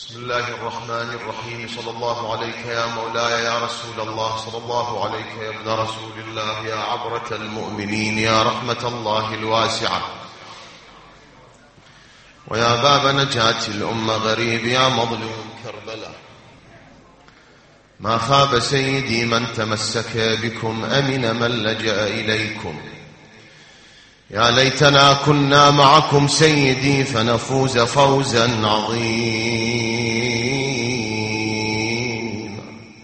بسم الله الرحمن الرحيم. صلى الله عليك يا مولاي يا رسول الله، صلى الله عليك يا ابن رسول الله، يا عبرة المؤمنين، يا رحمة الله الواسعة، ويا باب نجاة الأمة غريب، يا مظلوم كربلاء. ما خاب سيدي من تمسك بكم، أمن من لجأ إليكم. يا ليتنا كنا معكم سيدي فنفوز فوزا عظيما.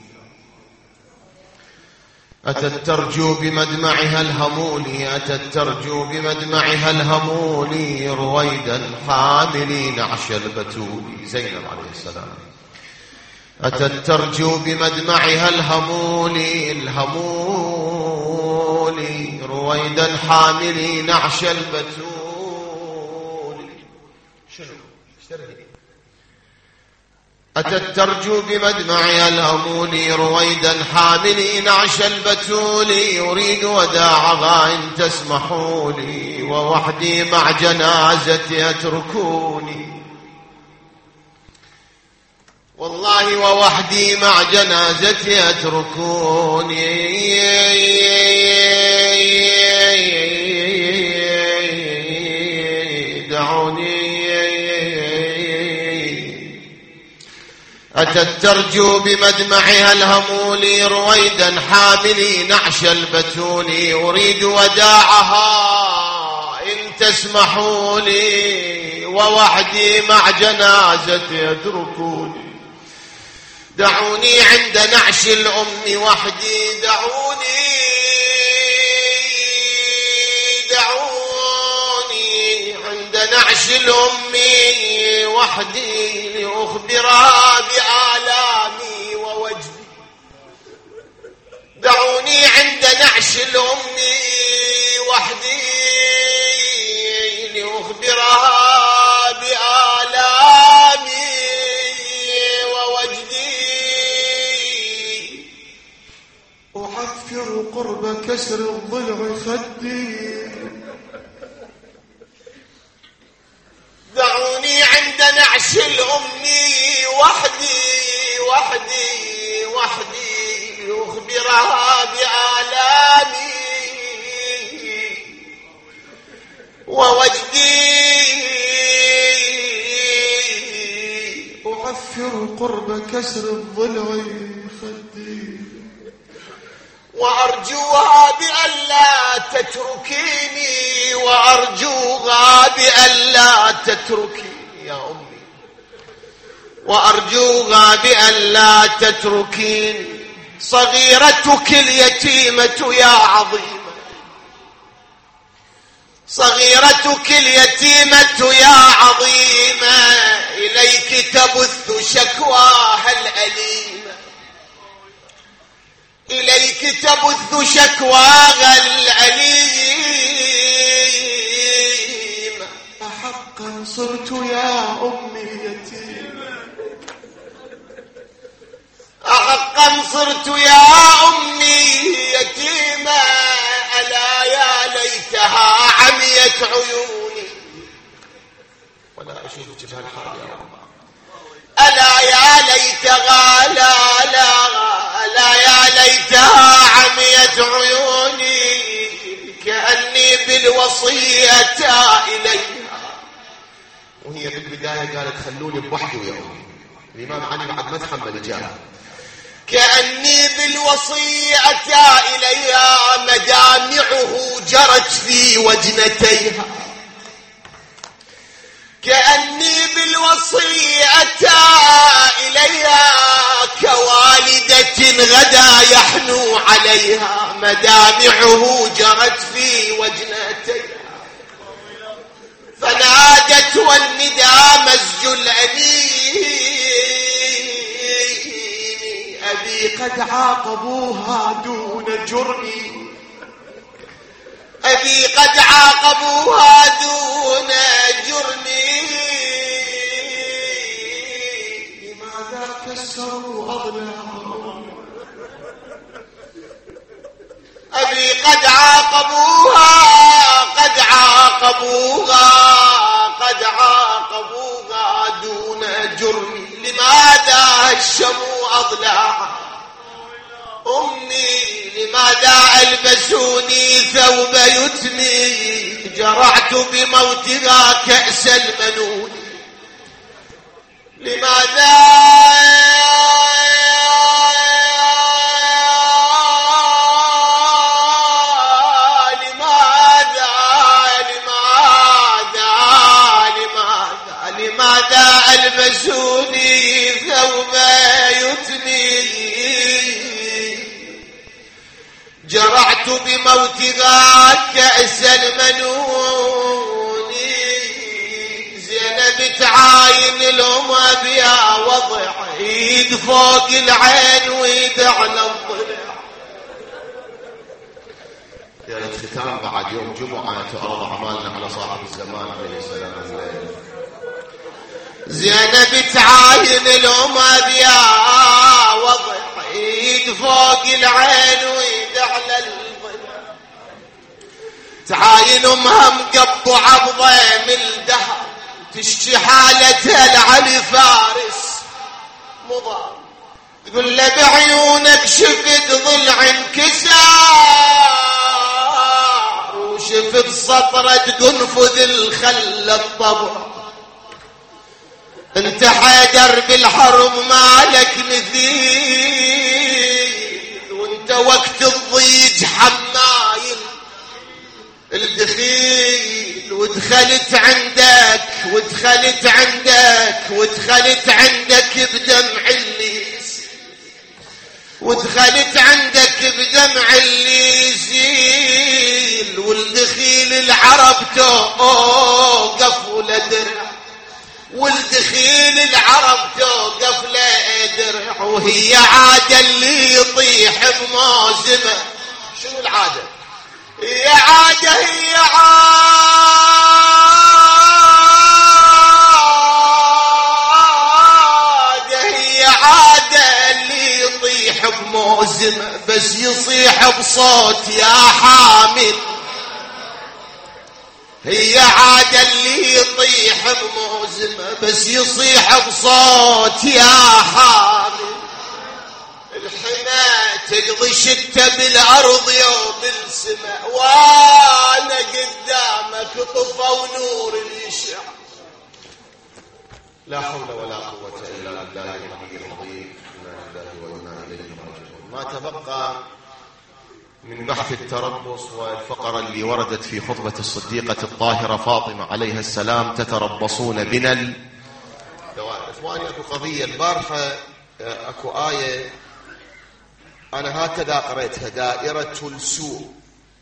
أتت ترجو بمدمعها الهمول، أتت ترجو بمدمعها الهمول، رويدا حاملي نعش البتول. زينب عليه السلام. أتت ترجو بمدمعها الهمول رويدا حاملي نعش البتول. أتت ترجو بمدمعها الهمول، رويدا حاملي نعش البتول. أريد وداعها إن تسمحوا لي، ووحدي مع جنازتي أتركوني. والله ووحدي مع جنازتي أتركوني. دعوني. أتت ترجو بمدمعها الهمول، رويدا حاملي نعش البتول. أريد وداعها إن تسمحوا لي، ووحدي مع جنازتي أتركوني. دعوني عند نعش الأم وحدي، دعوني عند نعش الأم وحدي، لأخبرها بآلامي ووجدي. دعوني عند نعش الأم وحدي، لأخبرها بآلامي ووجدي. أحفر قرب كسر الضلع خدي. دعوني عند نعش الأم وحدي لأخبرها بآلامي ووجدي. أحفر قرب كسر الضلع خدي، وأرجوها بألا تتركيني، وأرجوها بألا تتركيني يا أمي، وأرجوها بألا تتركيني. صغيرتك اليتيمة يا عظيمة، صغيرتك اليتيمة يا عظيمة، إليك تبث شكواها الأليمة، إليك تبث شكواها الأليمة. أحقا صرت يا أمي يتيمة، أحقا صرت يا أمي يتيمة. ألا يا ليتها عميت عيوني، ولا أشوفك بهالحال يا رب. ألا يا ليتها لا يا ليتها عميت عيوني، كأني بالوصية إليها. وهي بالبداية قالت خلوني بوحدي يا أمي. الإمام علي بعد ما تحمل إجابة. كأني بالوصية إليها، مدامعه جرت في وجنتيها. كأني بالوصية إليها، كوالدة غدا يحنو عليها، مدامعه جرت في وجنتيها. فنادت والندى مزج الأنين، أبي قد عاقبوها دون جرمي، أبي قد عاقبوها دون جرمي. لماذا كسروا أضلاعهم؟ أبي قد عاقبوها دون جرمي. هشموا أضلاع أمي لماذا ألبسوني ثوب يتمي جرعت بموتها كأس المنون لماذا ألبسوني ثوب يتمي جرعت بموتها كأس المنون زينب تعاين الأمة بها وضع ايد فوق العين ويد على الضلع. يا الختام بعد يوم جمعة تعرض أعمالنا على صاحب الزمان عليه السلام الليل. زينب تعاين الأمة بها وضع ايد فوق العين ويد على الضلع تعاين امها مقطعة بضيم الدهر تشكي حالتها لعلي فارس مضى تقول له بعيونك شفت ضلع انكسار وشفت سطرة تنفذ الخل الطبع انت حيدر بالحرب مالك مثيل وانت وقت الضيج حمايل الدخيل ودخلت عندك بدمع الليس ودخلت عندك بدمع الليسيل والدخيل العرب توقف لدرع والدخيل العرب توقف لدرع وهي عادة اللي يطيح بموزمه. شنو العادة؟ هي عادة اللي يطيح بموزمه بس يصيح بصوت يا حامل. هي عادة اللي يطيح بموزمه بس يصيح بصوت يا حامل. الحين تقضي شتة بالأرض يوم السماء وانا قدامك طفى ونور يشع. لا حول ولا قوة إلا بالله العلي العظيم. إنا لله وإنا إليه راجعون. ما تبقى من بحث التربص والفقرة اللي وردت في خطبة الصديقة الطاهرة فاطمة عليها السلام تتربصون بنا الدوائر. إخواني أكو قضية البارحة أكو آية أنا هكذا قرأتها دائرة السوء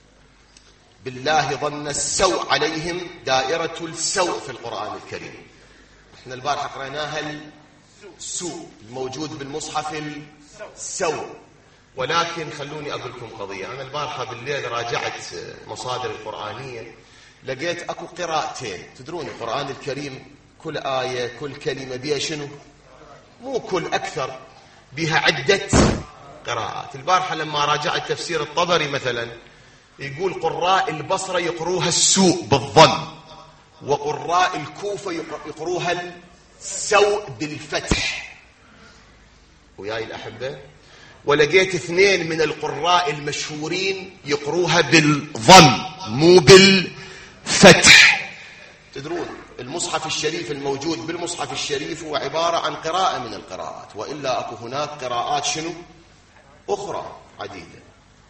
بالله ظن السوء عليهم دائرة السوء في القرآن الكريم. احنا البارحة قرأناها السوء الموجود بالمصحف السوء ولكن خلوني أقول لكم قضية. أنا البارحة بالليل راجعت مصادر القرآنية لقيت أكو قراءتين. تدرون القرآن الكريم كل آية كل كلمة بها شنو؟ مو كل أكثر بها عدة قراءات. البارحة لما راجعت تفسير الطبري مثلا يقول قراء البصرة يقروها السوء بالضم وقراء الكوفة يقروها السوء بالفتح. وياي الأحبة ولقيت اثنين من القراء المشهورين يقروها بالضم مو بالفتح. تدرون المصحف الشريف الموجود بالمصحف الشريف هو عبارة عن قراءة من القراءات وإلا أكو هناك قراءات شنو أخرى عديدة.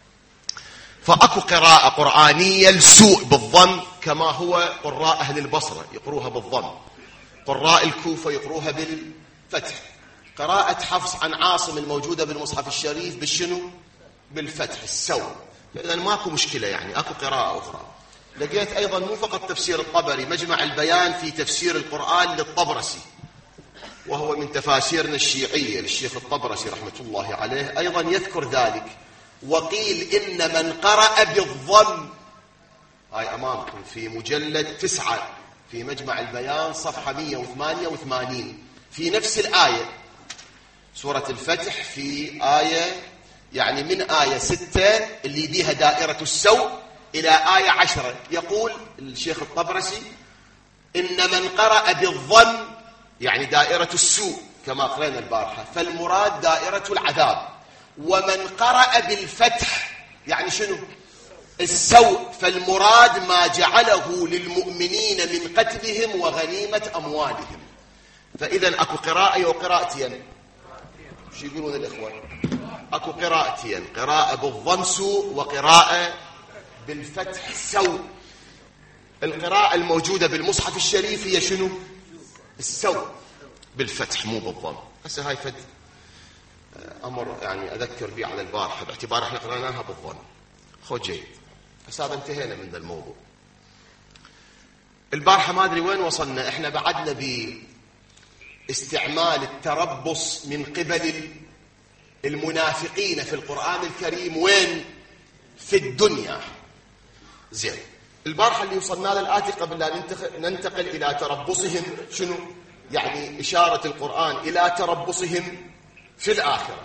فأكو قراءة قرآنية السوء بالضم كما هو قراء أهل البصرة يقروها بالضم. قراء الكوفة يقروها بالفتح. قراءة حفص عن عاصم الموجودة بالمصحف الشريف بالشنو بالفتح السوء. فإذا ماكو مشكلة يعني أكو قراءة أخرى. لقيت أيضا مو فقط تفسير الطبري مجمع البيان في تفسير القرآن للطبرسي وهو من تفاسيرنا الشيعية للشيخ الطبرسي رحمة الله عليه أيضا يذكر ذلك. وقيل إن من قرأ بالضم هاي أمامكم في مجلد 9 في مجمع البيان صفحة 188 في نفس الآية سورة الفتح في آية يعني من آية 6 اللي بيها دائرة السوء إلى آية 10 يقول الشيخ الطبرسي إن من قرأ بالضم يعني دائرة السوء كما قرأنا البارحة فالمراد دائرة العذاب. ومن قرأ بالفتح يعني شنو؟ السوء. فالمراد ما جعله للمؤمنين من قتلهم وغنيمة أموالهم. فإذا أكو قراءة وقراءتين. شو يقولون الإخوة؟ أكو قراءتين، قراءة بالضم سوء وقراءة بالفتح سوء. القراءة الموجودة بالمصحف الشريف هي شنو؟ السوء بالفتح مو بالضم. هسه هاي فد أمر يعني أذكر به على البارحة باعتبار احنا قرأناها بالضم. خو جيد. هسه هذا انتهينا من ذا الموضوع. البارحة ما أدري وين وصلنا. احنا بعدنا باستعمال التربص من قبل المنافقين في القرآن الكريم وين؟ في الدنيا. زين. البارحة اللي وصلنا للآتي قبل أن ننتقل إلى تربصهم شنو؟ يعني إشارة القرآن إلى تربصهم في الآخرة.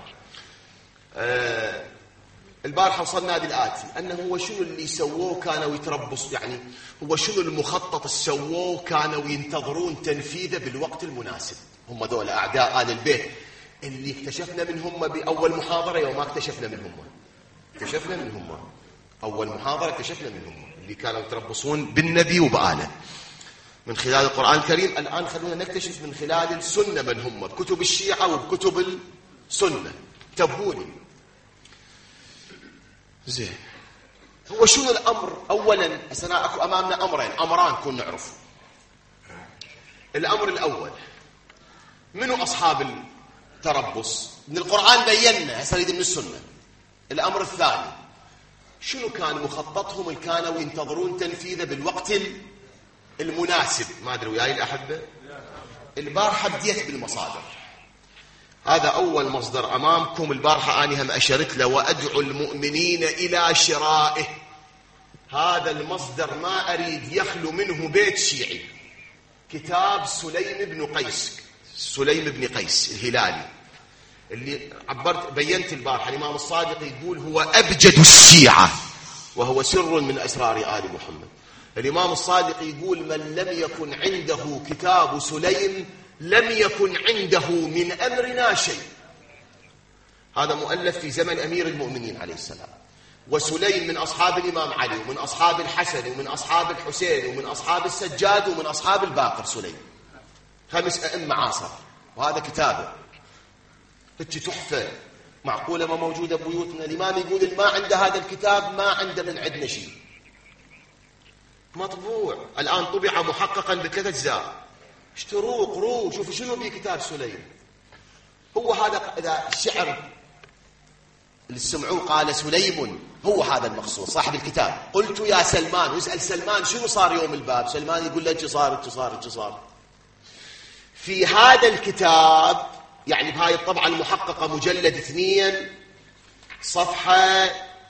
البارحة وصلنا للآتي أنه هو شنو اللي سووه كانوا يتربص، يعني هو شنو المخطط سووه كانوا ينتظرون تنفيذه بالوقت المناسب. هم دول أعداء آل البيت اللي اكتشفنا منهم بأول محاضرة. يوم ما اكتشفنا منهم أول محاضرة اكتشفنا منهم اللي كانوا يتربصون بالنبي وبآله من خلال القرآن الكريم. الآن خلونا نكتشف من خلال السنة من هم بكتب الشيعة وبكتب السنة. تبهوني. زين. هو شنو الأمر؟ أولا أسنا أكو أمامنا أمران كون نعرف. الأمر الأول منو أصحاب التربص؟ من القرآن بينا، هسه نريد من السنة. الأمر الثاني شنو كان مخططهم اللي كانوا ينتظرون تنفيذه بالوقت المناسب؟ ما أدري وياي الأحبة. البارحة بديت بالمصادر. هذا أول مصدر أمامكم. البارحة أنا هم أشرت له وأدعو المؤمنين إلى شرائه. هذا المصدر ما أريد يخلو منه بيت شيعي. كتاب سليم بن قيس الهلالي اللي بينت البارحة. الإمام الصادق يقول هو أبجد الشيعة وهو سر من أسرار آل محمد. الإمام الصادق يقول من لم يكن عنده كتاب سليم لم يكن عنده من أمرنا شيء. هذا مؤلف في زمن أمير المؤمنين عليه السلام. وسليم من أصحاب الإمام علي ومن أصحاب الحسن ومن أصحاب الحسين ومن أصحاب السجاد ومن أصحاب الباقر. سليم 5 أئمة عاصر وهذا كتابه. تحفة معقولة ما موجودة ببيوتنا. الإمام يقول ما عنده هذا الكتاب ما عنده من عندنا شيء. مطبوع الآن، طبع محققا ب3 أجزاء. اشتروه قروه شوفوا شنو في كتاب سليم. هو هذا إذا الشعر اللي سمعوه قال سليم هو هذا المقصود صاحب الكتاب. قلت يا سلمان، ويسأل سلمان شنو صار يوم الباب. سلمان يقول له ايش صار. في هذا الكتاب يعني بهاي الطبعة المحققة مجلد 2 صفحة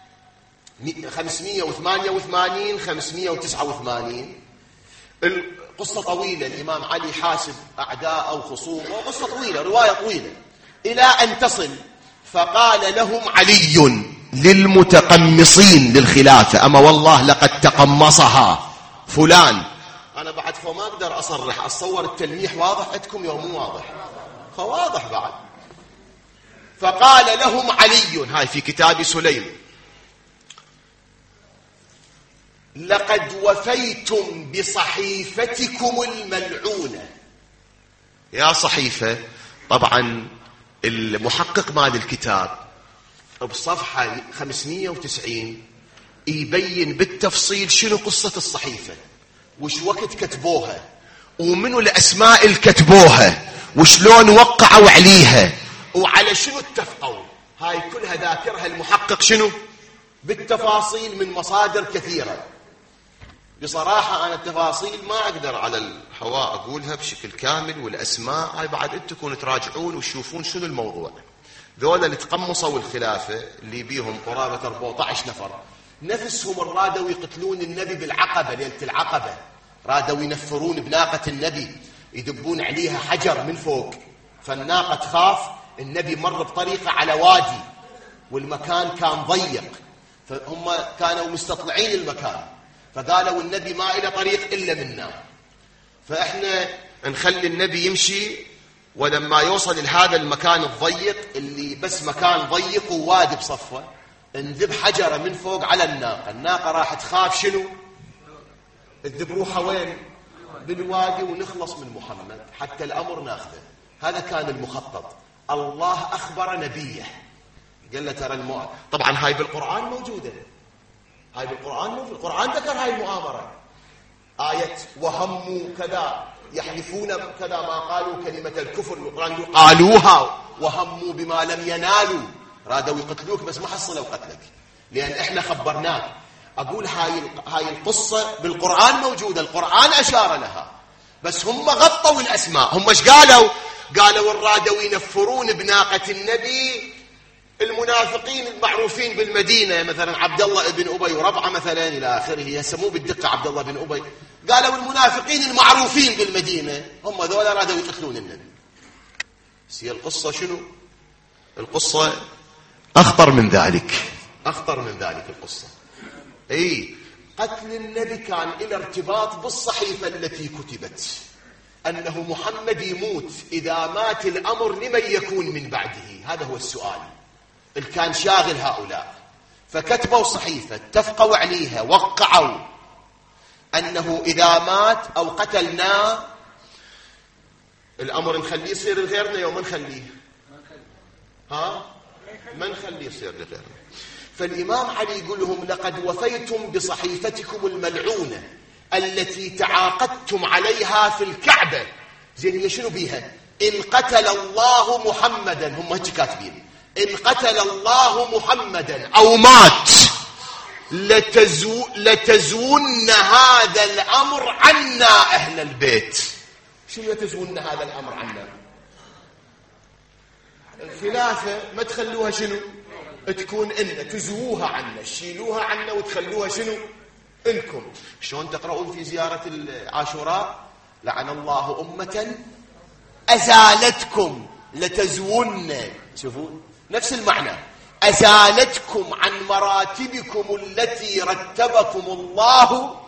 588 589. القصة طويلة. الإمام علي حاسب أعداء وخصوم وقصة طويلة، رواية طويلة، إلى أن تصل فقال لهم علي للمتقمصين للخلافة أما والله لقد تقمصها فلان. أنا بعد فما أقدر أصرح أتصور التلميح واضح عندكم يوم مو واضح؟ فواضح بعد. فقال لهم علي، هاي في كتاب سليم، لقد وفيتم بصحيفتكم الملعونة. يا صحيفة. طبعا المحقق مال الكتاب بصفحة 590 يبين بالتفصيل شنو قصة الصحيفة، وش وقت كتبوها، ومنو الأسماء اللي كتبوها، وشلون وقعوا عليها، وعلى شنو اتفقوا. هاي كلها ذاكرها المحقق شنو بالتفاصيل من مصادر كثيرة. بصراحة أنا التفاصيل ما أقدر على الهواء أقولها بشكل كامل، والأسماء هاي بعد أنتم تكونوا تراجعون وتشوفون شنو الموضوع. ذولا اللي تقمصوا الخلافة اللي بيهم قرابة 14 نفر نفسهم الرادوا يقتلون النبي بالعقبة، ليلة العقبة رادوا ينفرون بناقة النبي، يدبون عليها حجر من فوق، فالناقة تخاف. النبي مر بطريقة على وادي والمكان كان ضيق، فهم كانوا مستطلعين المكان، فقالوا النبي ما إلى طريق إلا منا، فإحنا نخلي النبي يمشي ولما يوصل لهذا المكان الضيق اللي بس مكان ضيق ووادي بصفه، انذب حجرة من فوق على الناقة راح تخاف شنو؟ تذب روحها وين؟ بالوادي، ونخلص من محمد حتى الأمر ناخذه. هذا كان المخطط. الله أخبر نبيه قال له ترى طبعا هاي بالقرآن موجودة، هاي بالقرآن موجودة، القرآن ذكر هاي المؤامرة. آية وهموا كذا يحلفون كذا ما قالوا كلمة الكفر، القرآن قالوها وهموا بما لم ينالوا، رادوا يقتلوك بس ما حصلوا قتلك لأن إحنا خبرناك. أقول هاي القصة بالقرآن موجودة، القرآن أشار لها، بس هم غطوا الأسماء. هم ايش قالوا؟ قالوا الرادوا ينفرون بناقة النبي المنافقين المعروفين بالمدينة، مثلا عبد الله بن أبي وربعة مثلا إلى آخره، يسموه بالدقة عبد الله بن أبي. قالوا المنافقين المعروفين بالمدينة هم ذولا رادوا يقتلون النبي. بس هي القصة شنو؟ القصة أخطر من ذلك، أخطر من ذلك القصة. قتل النبي كان له ارتباط بالصحيفة التي كتبت أنه محمد يموت، إذا مات الأمر لمن يكون من بعده؟ هذا هو السؤال اللي كان شاغل هؤلاء. فكتبوا صحيفة اتفقوا عليها وقعوا أنه إذا مات أو قتلناه الأمر نخليه يصير لغيرنا يوم نخليه، ما نخليه يصير لغيرنا. فالإمام علي يقول لهم لقد وفيتم بصحيفتكم الملعونة التي تعاقدتم عليها في الكعبة. زين هي شنو بيها؟ إن قتل الله محمدا، هم هيك كاتبين، إن قتل الله محمدا أو مات لتزون هذا الأمر عنا أهل البيت. شنو لتزون هذا الأمر عنا؟ الخلافة ما تخلوها شنو؟ تكون إن تزووها عنا، شيلوها عنا وتخلوها شنو؟ إنكم. شلون تقرؤون في زيارة العاشوراء؟ لعن الله أمة أزالتكم لتزون. شوفوا نفس المعنى، أزالتكم عن مراتبكم التي رتبكم الله.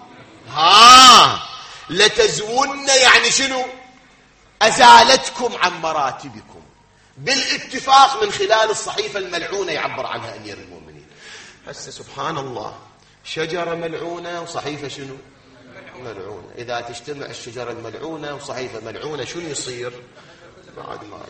لتزون يعني شنو؟ أزالتكم عن مراتبكم بالاتفاق من خلال الصحيفة الملعونة يعبر عنها أمير المؤمنين. هسه سبحان الله، شجرة ملعونة وصحيفة شنو؟ ملعونة. إذا تجتمع الشجرة الملعونة وصحيفة ملعونة شنو يصير؟ بعد ما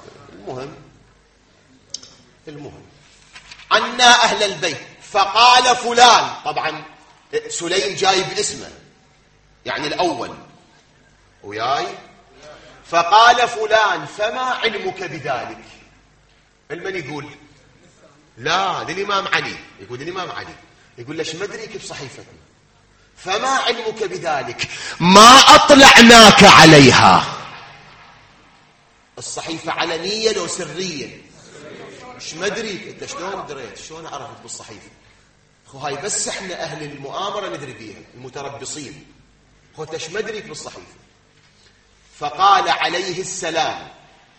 المهم عنا أهل البيت. فقال فلان، طبعا سليم جايب اسمه يعني الأول وياي. فقال فلان فما علمك بذلك؟ المن يقول؟ لا، للإمام علي. يقول الإمام علي، يقول ليش ما أدريك بصحيفتنا؟ فما علمك بذلك؟ ما أطلعناك عليها. الصحيفة علنية لو سرية؟ مش مدريك. انت شلون دريت؟ شلون عرفت بالصحيفة؟ خو هاي بس احنا أهل المؤامرة ندري بيها، المتربصين. خو انت ايش مدريك بالصحيفة؟ فقال عليه السلام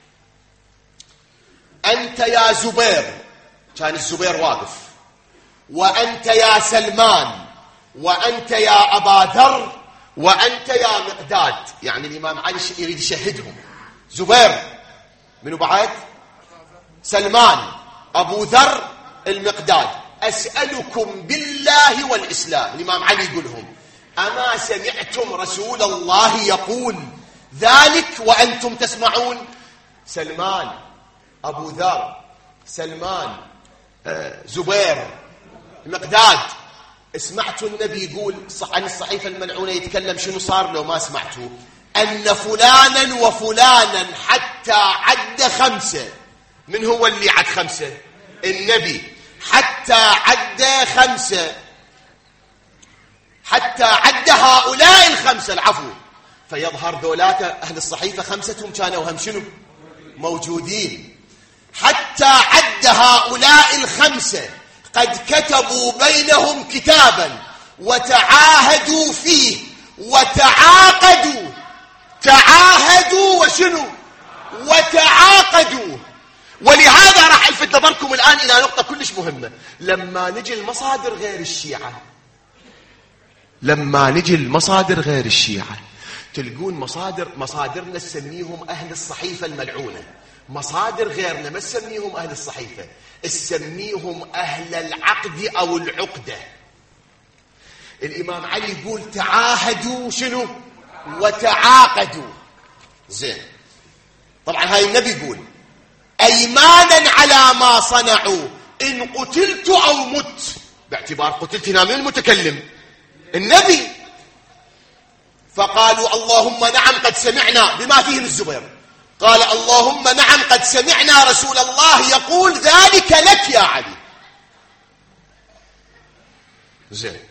أنت يا زبير، كان الزبير واقف، وأنت يا سلمان، وأنت يا أبا ذر، وأنت يا مقداد. يعني الإمام علي يريد يشهدهم. زبير منو بعد؟ سلمان، أبو ذر، المقداد. أسألكم بالله والإسلام. الإمام علي يقولهم أما سمعتم رسول الله يقول ذلك وأنتم تسمعون؟ سلمان، أبو ذر، سلمان، زبير، مقداد، سمعتوا النبي يقول عن الصحيفة الملعونة يتكلم شنو صار لو ما سمعتوا؟ أن فلانا وفلانا حتى عد 5. من هو اللي عد 5؟ النبي. حتى عد 5، حتى عد هؤلاء 5، العفو. فيظهر ذولات أهل الصحيفة 5 كانوا هم شنو؟ موجودين. حتى عد هؤلاء 5 قد كتبوا بينهم كتابا وتعاهدوا فيه وتعاقدوا. تعاهدوا وشنو؟ وتعاقدوا. ولهذا راح ألفت نظركم الآن إلى نقطة كلش مهمة. لما نجي المصادر غير الشيعة، لما نجي المصادر غير الشيعة تلقون مصادرنا نسميهم أهل الصحيفة الملعونة، مصادر غيرنا ما تسميهم أهل الصحيفة، تسميهم أهل العقد أو العقدة. الإمام علي يقول تعاهدوا شنو وتعاقدوا. زين، طبعا هاي النبي يقول أيمانا على ما صنعوا إن قتلت أو مت، باعتبار قتلت هنا من المتكلم؟ النبي. فقالوا اللهم نعم قد سمعنا، بما فيهم الزبير، قال اللهم نعم قد سمعنا رسول الله يقول ذلك لك يا علي. زين،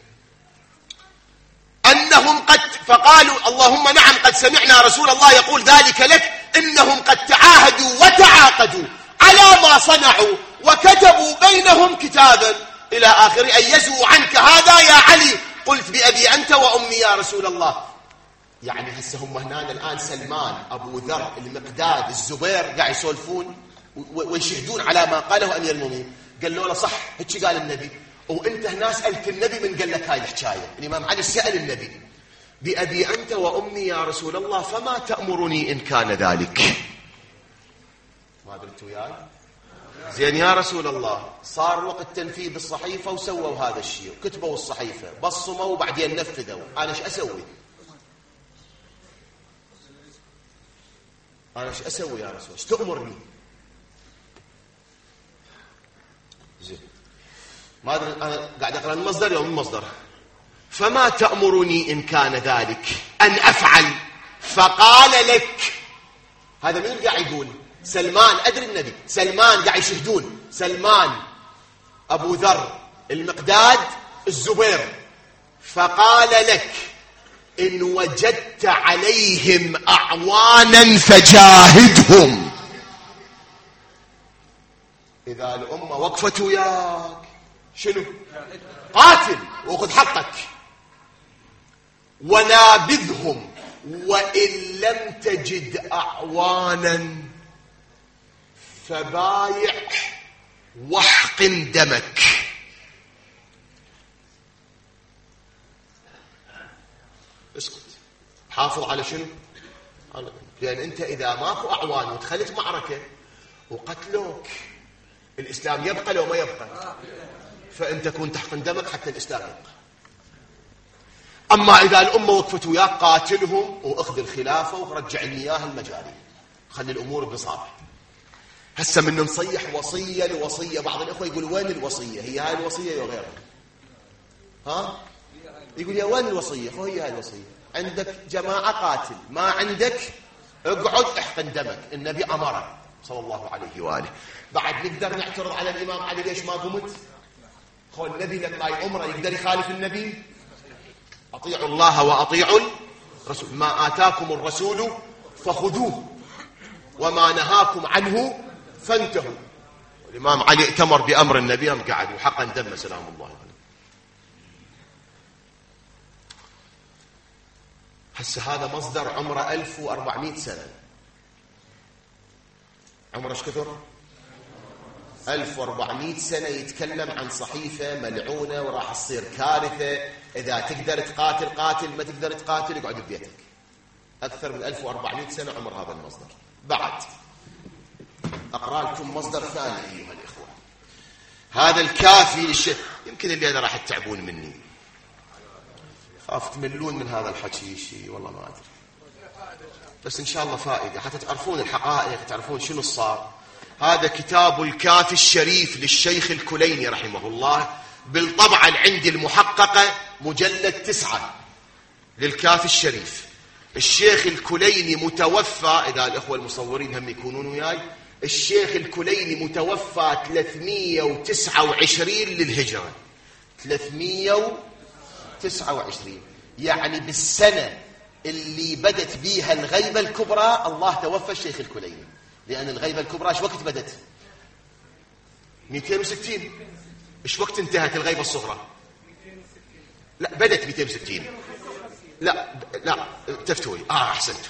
أنهم فقالوا اللهم نعم قد سمعنا رسول الله يقول ذلك لك، إنهم قد تعاهدوا وتعاقدوا على ما صنعوا وكتبوا بينهم كتابا إلى آخر أن يزووا عنك هذا يا علي. قلت بأبي أنت وأمي يا رسول الله. يعني هسه هم هنا الآن سلمان، أبو ذر، المقداد، الزبير قاعد يسولفون ويشهدون على ما قاله أمير المؤمنين. قالوا له صح هيك قال النبي، وانت هنا سألت النبي من قال لك هاي الحكاية. الإمام علي سأل النبي بأبي أنت وأمي يا رسول الله فما تأمرني إن كان ذلك؟ ما درت وياي؟ زين يا رسول الله، صار وقت تنفيذ الصحيفة وسووا هذا الشيء وكتبوا الصحيفة بصموا وبعدين نفذوا، أنا ايش أسوي؟ أنا ايش أسوي يا رسول؟ ايش تأمرني؟ زين، ما أدري، أنا قاعد أقرأ المصدر يوم المصدر. فما تأمرني إن كان ذلك أن أفعل؟ فقال لك. هذا مين قاعد يقول؟ سلمان. أدري النبي، سلمان قاعد يشهدون، سلمان، أبو ذر، المقداد، الزبير. فقال لك إن وجدت عليهم أعوانا فجاهدهم. إذا الأمة وقفت وياك شنو؟ قاتل وخذ حقك، ونابذهم، وإن لم تجد أعوانا فبايع واحقن دمك. اسكت، حافظ على شنو؟ لأن أنت إذا ماكو أعوان ودخلت معركة وقتلوك، الإسلام يبقى لو ما يبقى، فأنت كنت تحقن دمك حتى الإسلام يبقى. أما إذا الأمة وقفت وياك قاتلهم وأخذ الخلافة ورجعني إياها المجاري، خلي الأمور بصالح. هسه من نصيح وصية لوصية، بعض الأخوة يقول وين الوصية؟ هي هاي الوصية يا غيرها؟ ها؟ يقول يا وين الوصية؟ هو هي هاي الوصية. عندك جماعة قاتل، ما عندك اقعد احقن دمك، النبي أمره صلى الله عليه وآله. بعد نقدر نعترض على الإمام علي ليش ما قمت؟ هو النبي لما يأمره يقدر يخالف النبي؟ أطيعوا الله وأطيعوا الرسول، ما آتاكم الرسول فخذوه وما نهاكم عنه فانتهوا. الإمام علي ائتمر بأمر النبي قعد وحقن دم سلام الله عليه. هسه هذا مصدر عمره 1400 سنة. عمره ايش كثر؟ 1400 سنة يتكلم عن صحيفة ملعونة وراح تصير كارثة. إذا تقدر تقاتل قاتل، ما تقدر تقاتل اقعد ببيتك. أكثر من 1400 سنة عمر هذا المصدر. بعد أقرأ لكم مصدر ثاني أيها الإخوة، هذا الكافي للشيخ. يمكن اللي أنا راح تتعبون مني، خاف تملون من هذا الحكي شيء، والله ما أدري، بس إن شاء الله فائدة حتى تعرفون الحقائق، تعرفون شنو صار. هذا كتاب الكافي الشريف للشيخ الكليني رحمه الله، بالطبعة عندي المحققة مجلد 9 للكافي الشريف. الشيخ الكليني متوفى، إذا الأخوة المصورين هم يكونون وياي، الشيخ الكليني متوفى 329 للهجرة، 329، يعني بالسنة اللي بدت بيها الغيبة الكبرى الله توفى الشيخ الكليني. لأن الغيبة الكبرى ايش وقت بدت؟ 260. ايش وقت انتهت الغيبة الصغرى؟ لا بدت 260. لا تفتوي احسنت.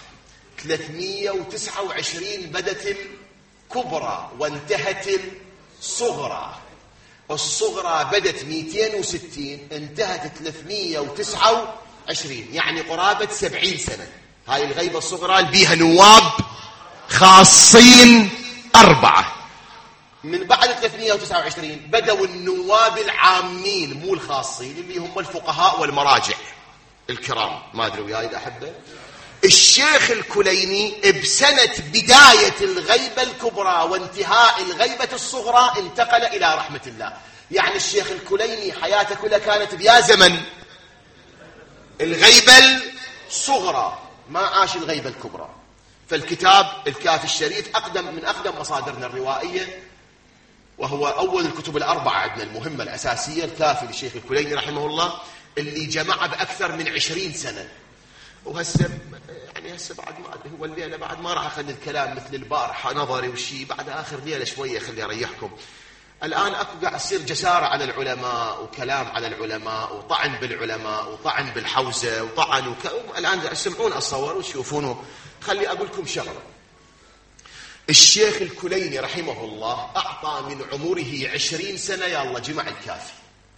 329 بدت الكبرى وانتهت الصغرى. الصغرى بدت 260 انتهت 329، يعني قرابة 70 سنة. هاي الغيبة الصغرى بيها نواب خاصين 4. من بعد 329 بدأوا النواب العامين مو الخاصين اللي هم الفقهاء والمراجع الكرام. ما أدري وياي إذا أحبه. الشيخ الكليني بسنة بداية الغيبة الكبرى وانتهاء الغيبة الصغرى انتقل إلى رحمة الله. يعني الشيخ الكليني حياته كلها كانت بيا زمن الغيبة الصغرى، ما عاش الغيبة الكبرى. فالكتاب الكافي الشريف أقدم من أقدم مصادرنا الروائية، وهو أول الكتب 4 عندنا المهمة الأساسية، الكافي للشيخ الكليني رحمه الله، اللي جمع بأكثر من 20 سنة. وهسه يعني هسه بعد ما هو الليلة بعد ما راح أخذ الكلام مثل البارحة نظري وشي، بعد آخر ليلة شوية خلي أريحكم. الآن أكو قاعد يصير جسارة على العلماء وكلام على العلماء وطعن بالعلماء وطعن بالحوزة وطعن الآن تسمعون أصور وتشوفونه. خلي أقول لكم شغلة. الشيخ الكليني رحمه الله أعطى من عمره 20 سنة يا الله جمع الكافي.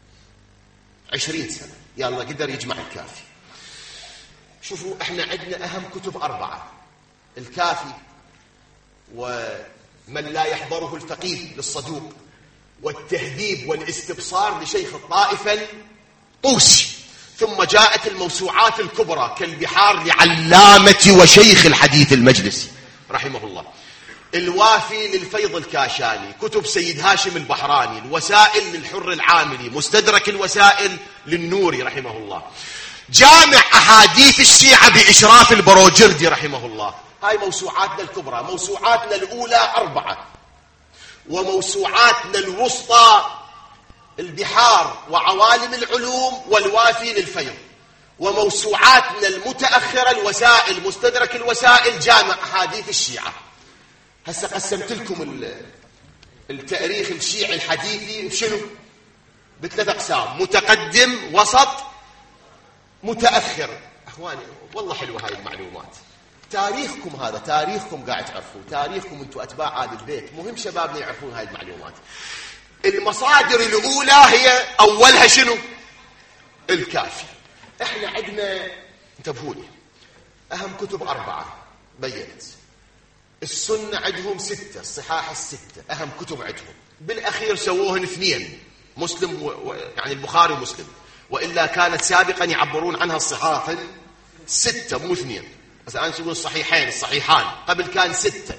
20 سنة يا الله قدر يجمع الكافي. شوفوا احنا عندنا أهم كتب 4: الكافي، ومن لا يحضره الفقيه للصدوق، والتهذيب والاستبصار لشيخ الطائفة الطوسي، ثم جاءت الموسوعات الكبرى كالبحار لعلامة وشيخ الحديث المجلسي رحمه الله، الوافي للفيض الكاشاني، كتب سيد هاشم البحراني، الوسائل للحر العاملي، مستدرك الوسائل للنوري رحمه الله، جامع أحاديث الشيعة بإشراف البروجردي رحمه الله. هاي موسوعاتنا الكبرى. موسوعاتنا الأولى 4، وموسوعاتنا الوسطى البحار وعوالم العلوم والوافي للفيض، وموسوعاتنا المتأخرة الوسائل، مستدرك الوسائل، جامع أحاديث الشيعة. هسه قسمت لكم التاريخ الشيعي الحديثي بشنو؟ ب3 أقسام: متقدم، وسط، متأخر. أخواني والله حلوة هاي المعلومات. تاريخكم هذا تاريخكم قاعد تعرفون، تاريخكم أنتم أتباع آل البيت، مهم شبابنا يعرفون هاي المعلومات. المصادر الأولى هي أولها شنو؟ الكافي. احنا عندنا انتبهوا لي أهم كتب 4 بينت. السنة عندهم 6، الصحاح 6 أهم كتب عندهم. بالأخير سووهن 2، مسلم يعني البخاري ومسلم، وإلا كانت سابقا يعبرون عنها الصحاح 6 مو 2. بس الآن يقولون الصحيحين الصحيحان، قبل كان 6،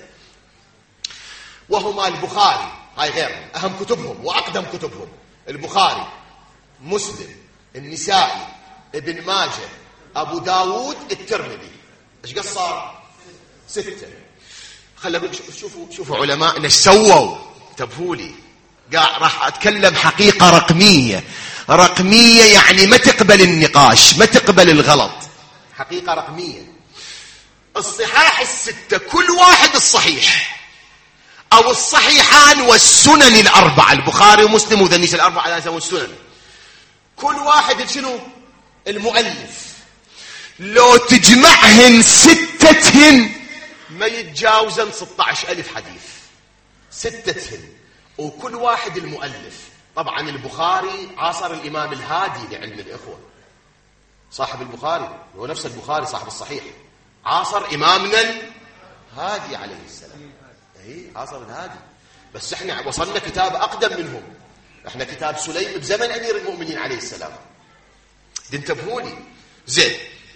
وهما البخاري، هاي غيرهم أهم كتبهم وأقدم كتبهم: البخاري، مسلم، النسائي، ابن ماجه، أبو داود، الترمذي. إيش قد صار؟ 6. خلوا شوفوا علماءنا ايش سووا. انتبهوا لي، راح أتكلم حقيقة رقمية يعني ما تقبل النقاش، ما تقبل الغلط، حقيقة رقمية. الصحاح 6 كل واحد الصحيح أو الصحيحان والسنن 4، البخاري ومسلم وذنيس 4 على اساس السنن، كل واحد شنو؟ المؤلف. لو تجمعهن 6 ما يتجاوزن 16,000 حديث. 6 وكل واحد المؤلف. طبعا البخاري عاصر الإمام الهادي لعلم الإخوة، صاحب البخاري هو نفس البخاري صاحب الصحيح، عاصر إمامنا الهادي عليه السلام. عاصر الهادي. بس احنا وصلنا كتاب أقدم منهم، احنا كتاب سليم بزمن أمير المؤمنين عليه السلام. انتبهوا لي زين.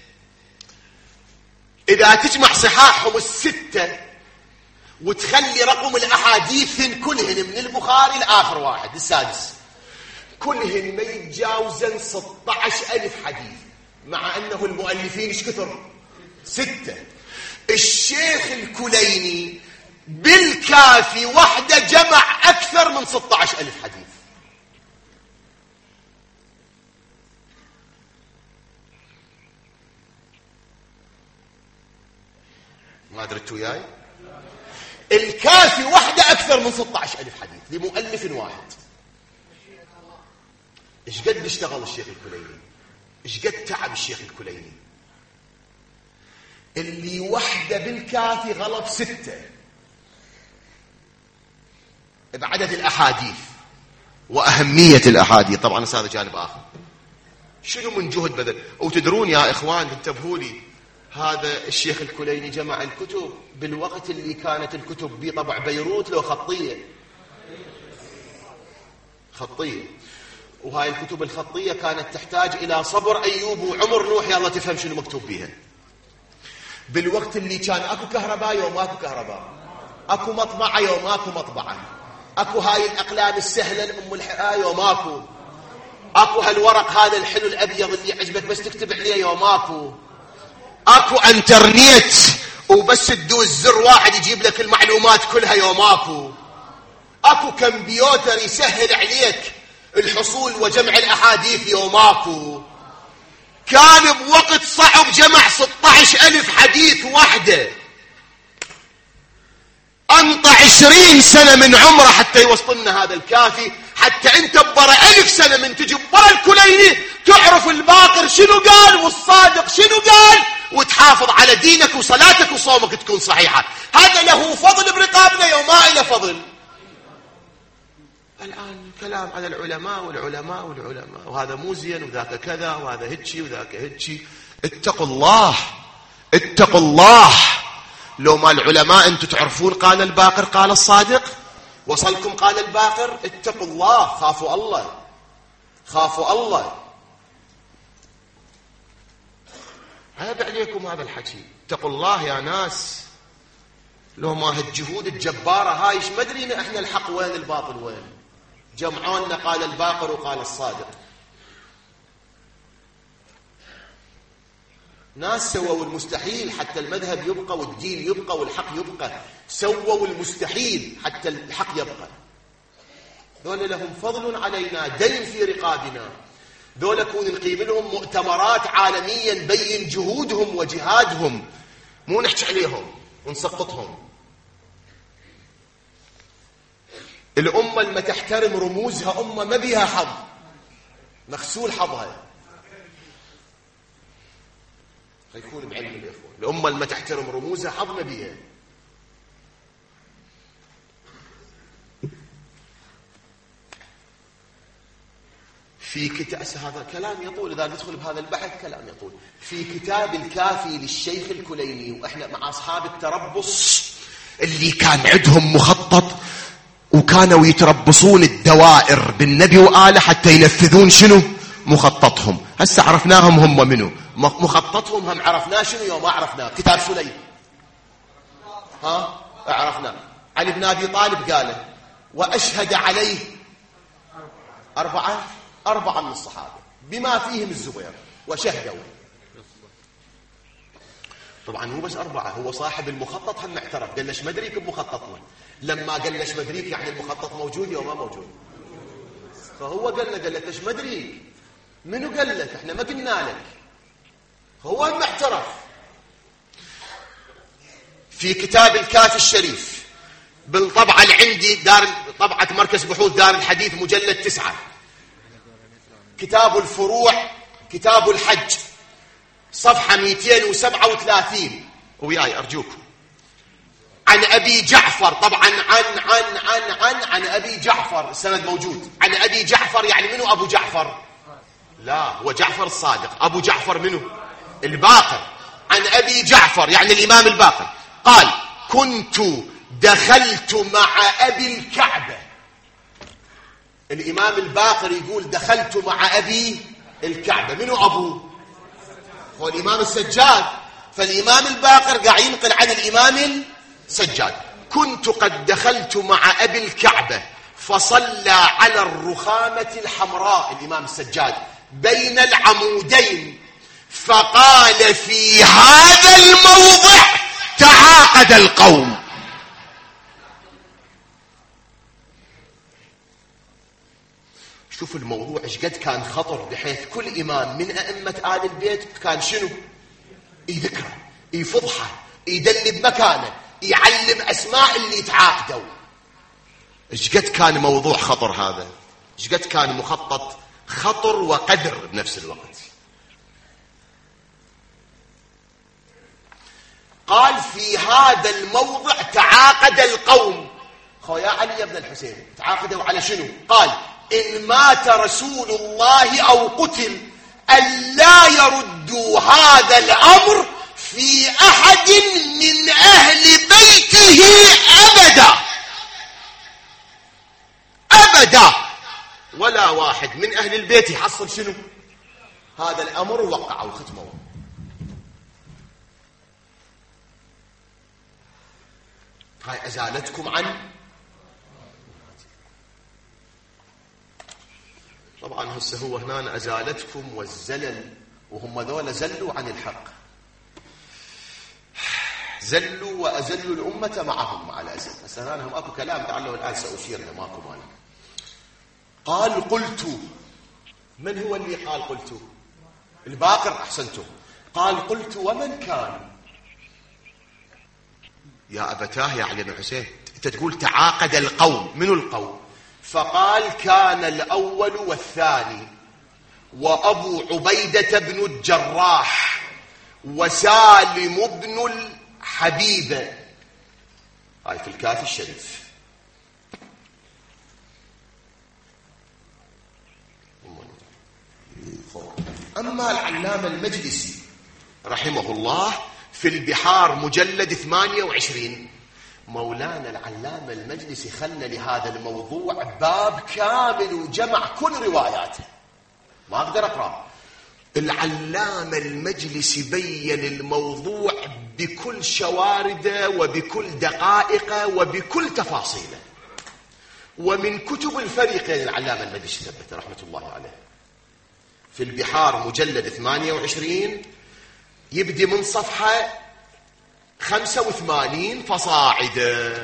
إذا تجمع صحاحهم 6 وتخلي رقم الأحاديث كلهن من البخاري لآخر واحد السادس، كلهن ما يتجاوزن 16,000 حديث، مع أنه المؤلفين ايش كثر؟ 6. الشيخ الكليني بالكافي وحده جمع أكثر من 16,000 حديث. ما درت وياي؟ الكافي وحده أكثر من 16,000 حديث لمؤلف واحد. إيش قد اشتغل الشيخ الكليني، إيش قد تعب الشيخ الكليني، اللي وحده بالكافي غلط 6 بعدد الأحاديث وأهمية الأحاديث. طبعا هذا جانب آخر، شنو من جهد بذل. وتدرون يا إخوان انتبهوا لي، هذا الشيخ الكليني جمع الكتب بالوقت اللي كانت الكتب بطبع بيروت لو خطية، وهاي الكتب الخطية كانت تحتاج إلى صبر أيوب وعمر نوح يلا تفهم شنو مكتوب بيها. بالوقت اللي كان أكو كهرباء يوم أكو كهرباء، أكو مطبعة يوم أكو مطبعة، أكو هاي الأقلام السهلة الأم الحقاء يوم أكو هالورق هذا الحلو الأبيض اللي يعجبك بس تكتب عليه يوم أكو انترنت وبس تدوس زر واحد يجيب لك المعلومات كلها يوم أكو كمبيوتر يسهل عليك الحصول وجمع الأحاديث يوم كان بوقت صعب جمع 16,000 حديث وحده، أنطى 20 سنة من عمره حتى يوصلنا هذا الكافي، حتى أنت ببرا 1000 سنة من تجي ببرا الكليني تعرف الباقر شنو قال والصادق شنو قال، وتحافظ على دينك وصلاتك وصومك تكون صحيحة. هذا له فضل برقابنا يوم ما له فضل. الآن كلام على العلماء والعلماء والعلماء، وهذا مو زين وذاك كذا وهذا هيجي وذاك هيجي. اتقوا الله اتقوا الله. لو ما العلماء انتم تعرفون قال الباقر قال الصادق، وصلكم قال الباقر، اتقوا الله، خافوا الله خافوا الله. عيب عليكم هذا الحكي، اتقوا الله يا ناس. لو ما هالجهود الجبارة هاي ايش مدرينا احنا الحق وين الباطل وين. جمعونا قال الباقر وقال الصادق. ناس سووا المستحيل حتى المذهب يبقى والدين يبقى والحق يبقى، سووا المستحيل حتى الحق يبقى. ذولا لهم فضل علينا، دين في رقابنا. ذولا كون نقيم لهم مؤتمرات عالميا نبين جهودهم وجهادهم، مو نحكي عليهم ونسقطهم. الأمة اللي ما تحترم رموزها أمة ما بيها حظ، مغسول حظها. يكون بعلم الإخوة، الأمة اللي ما تحترم رموزها حظ ما بيها. في كتاب، هذا كلام يطول إذا ندخل بهذا البحث كلام يطول. في كتاب الكافي للشيخ الكليني، وإحنا مع أصحاب التربص اللي كان عندهم مخطط وكانوا يتربصون الدوائر بالنبي وآله حتى ينفذون شنو مخططهم. هسه عرفناهم هم منو مخططهم، هم عرفناه شنو يوم ما عرفناه. كتاب سليم عرفناه. علي بن أبي طالب قاله، وأشهد عليه أربعة من الصحابة بما فيهم الزبير وشهدوا. طبعا هو بس 4، هو صاحب المخطط هم اعترف، قال ليش ما ادريك بمخططنا. لما قال ليش ما ادريك يعني المخطط موجود او ما موجود. فهو قال لك ليش ما ادريك، منو قال لك، احنا ما قلنا لك. هو هم اعترف. في كتاب الكافي الشريف بالطبعة اللي عندي، طبعة مركز بحوث دار الحديث مجلد 9، كتاب الفروع كتاب الحج صفحة 237 وياي أرجوكم. عن أبي جعفر، طبعا عن أبي جعفر، السند موجود. عن أبي جعفر يعني منو أبو جعفر؟ لا هو جعفر الصادق. أبو جعفر منو؟ الباقر. عن أبي جعفر يعني الإمام الباقر قال: كنت دخلت مع أبي الكعبة. الإمام الباقر يقول دخلت مع أبي الكعبة. منو أبوه؟ هو الإمام السجاد. فالإمام الباقر قاعد ينقل عن الإمام السجاد. كنت قد دخلت مع أبي الكعبة فصلى على الرخامة الحمراء، الإمام السجاد، بين العمودين، فقال: في هذا الموضع تعاقد القوم. شوف الموضوع ايش قد كان خطر، بحيث كل إمام من أئمة آل البيت كان شنو يذكره، يفضحه، يدلب مكانه، يعلم أسماء اللي يتعاقدوا. ايش قد كان موضوع خطر هذا، ايش قد كان مخطط خطر وقدر بنفس الوقت. قال: في هذا الموضع تعاقد القوم. خويا علي يا ابن الحسين تعاقدوا على شنو؟ قال: إن مات رسول الله أو قتل ألا يردوا هذا الأمر في أحد من أهل بيته أبدا أبدا، ولا واحد من أهل البيت يحصل شنو هذا الأمر ووقعوا وختموا. هاي أزالتكم عن، طبعا هسه هو هنا أزالتكم والزلل، وهم ذولا زلوا عن الحق، زلوا وأزلوا الأمة معهم مع الأسف. بس هنا هم أكو كلام تعالوا الآن سأشير له ماكو مانع. قال قلت، من هو اللي قال قلت؟ الباقر، أحسنتم. قال قلت ومن كان؟ يا أبتاه يا علي بن حسين، أنت تقول تعاقد القوم، من القوم؟ فقال كان الأول والثاني وأبو عبيدة بن الجراح وسالم بن الحبيب. هاي في الكافي الشريف. أما العلامة المجلسي رحمه الله في البحار مجلد 28، مولانا العلامة المجلسي خلى لهذا الموضوع باب كامل وجمع كل رواياته، ما أقدر أقرأ. العلامة المجلسي بين الموضوع بكل شوارده وبكل دقائقه وبكل تفاصيله، ومن كتب الفريقين العلامة المجلسي ثبت رحمة الله عليه. في البحار مجلد 28 يبدي من صفحة 85 فصاعدا،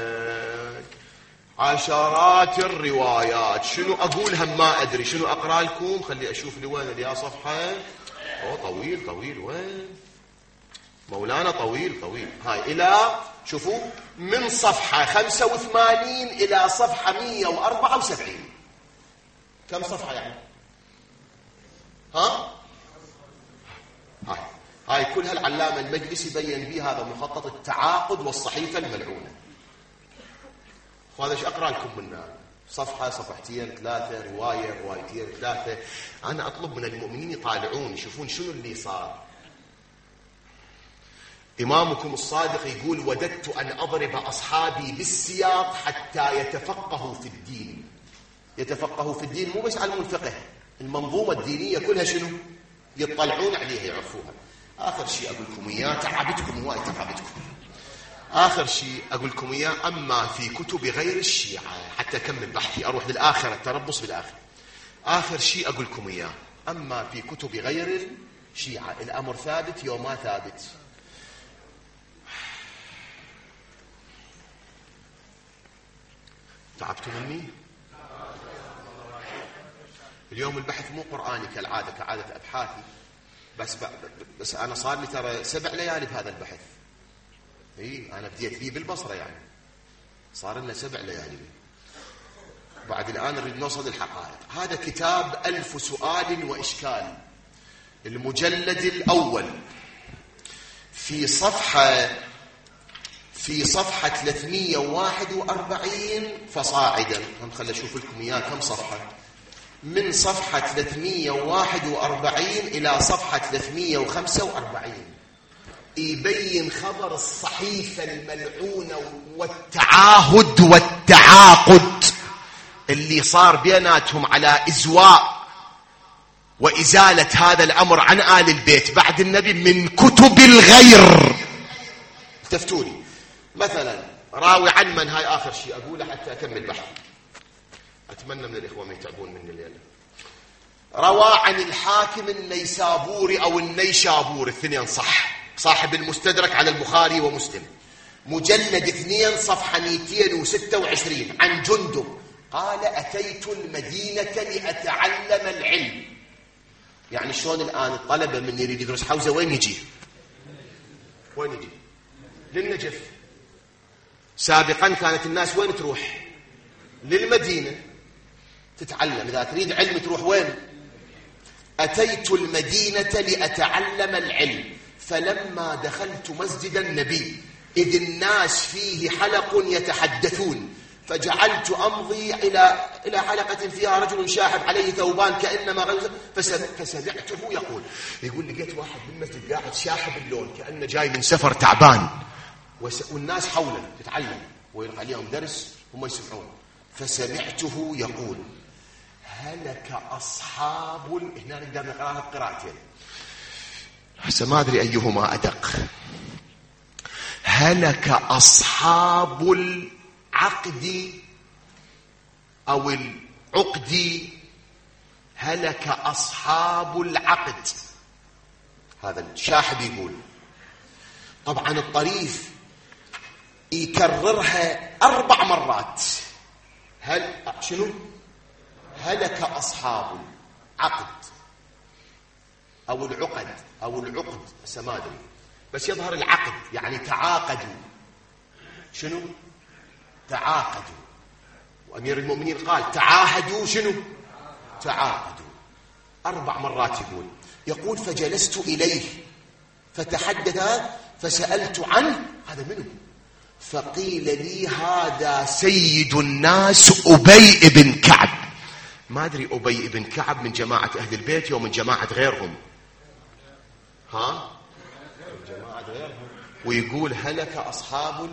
عشرات الروايات. شنو أقولها ما أدري، شنو أقرأ لكم؟ خلي أشوف لي وين اللي صفحة. طويل طويل، وين مولانا؟ طويل طويل. هاي إلى شوفوا من صفحة 85 إلى صفحة 174. كم صفحة يعني؟ ها؟ هاي كلها العلامة المجلسي بين بها هذا مخطط التعاقد والصحيفة الملعونة. وهذا ايش أقرأ لكم منها؟ صفحة، صفحتين، ثلاثة، رواية، روايتين، ثلاثة. أنا أطلب من المؤمنين يطالعون يشوفون شنو اللي صار. إمامكم الصادق يقول وددت أن أضرب أصحابي بالسياط حتى يتفقهوا في الدين. يتفقهوا في الدين مو بس علم الفقه، المنظومة الدينية كلها شنو؟ يطلعون عليها يعرفوها. آخر شيء أقول لكم إياه، تعبتكم هواي تعبتكم. آخر شيء أقول لكم إياه، أما في كتب غير الشيعة، حتى أكمل بحثي أروح للآخرة، التربص بالآخرة. آخر شيء أقول لكم إياه، أما في كتب غير الشيعة الأمر ثابت يوم ما ثابت. تعبتوا مني؟ اليوم البحث مو قرآني كالعادة، كعادة أبحاثي، بس أنا صار لي ترى 7 ليالي بهذا البحث. أنا بديت فيه بالبصرة يعني، صار لنا 7 ليالي. بعد الآن نريد نوصل للحقائق. هذا كتاب 1000 سؤال وإشكال، المجلد الأول، في صفحة 341 فصاعدا. خلي أشوف لكم إياه كم صفحة. من صفحة 341 إلى صفحة 345 يبين خبر الصحيفة الملعونة والتعاهد والتعاقد اللي صار بيناتهم على إزواء وإزالة هذا الأمر عن آل البيت بعد النبي من كتب الغير. تفتوني مثلا راوي عن من، هاي آخر شيء أقوله حتى أكمل بحث، أتمنى من الإخوة ما يتعبون مني الليلة. روى عن الحاكم النيسابوري أو النيشابوري، الاثنين صح، صاحب المستدرك على البخاري ومسلم، مجلد 2 صفحة 226، عن جندب قال أتيت المدينة لأتعلم العلم. يعني شلون الآن الطلبة من يريد يدرس حوزة وين يجي؟ وين يجي؟ للنجف. سابقا كانت الناس وين تروح؟ للمدينة تتعلم. إذا تريد علم تروح وين؟ أتيت المدينة لأتعلم العلم، فلما دخلت مسجد النبي إذ الناس فيه حلق يتحدثون، فجعلت أمضي إلى حلقة فيها رجل شاحب عليه ثوبان كأنما غيظ فسمعته يقول لقيت واحد بالمسجد قاعد شاحب اللون كأنه جاي من سفر تعبان، والناس حوله تتعلم ويلقى عليهم درس هم يسمعون. فسمعته يقول هلك أصحاب، هنا نقدر نقراها بقراءتين حسن ما أدري أيهما أدق. هلك أصحاب العقد أو العقد، هلك أصحاب العقد، هذا الشاحب يقول. طبعا الطريف يكررها 4 مرات. شنو؟ هلك أصحاب العقد أو العقد أو العقد، بس ما أدري، بس يظهر العقد يعني تعاقدوا. شنو؟ تعاقدوا. وأمير المؤمنين قال تعاهدوا. شنو؟ تعاقدوا. 4 مرات يقول فجلست إليه فتحدث فسألت عنه، هذا منه؟ فقيل لي هذا سيد الناس أبي بن كعب. ما أدري أبي بن كعب من جماعة أهل البيت ومن جماعة غيرهم؟ من جماعة غيرهم. ويقول هلك أصحاب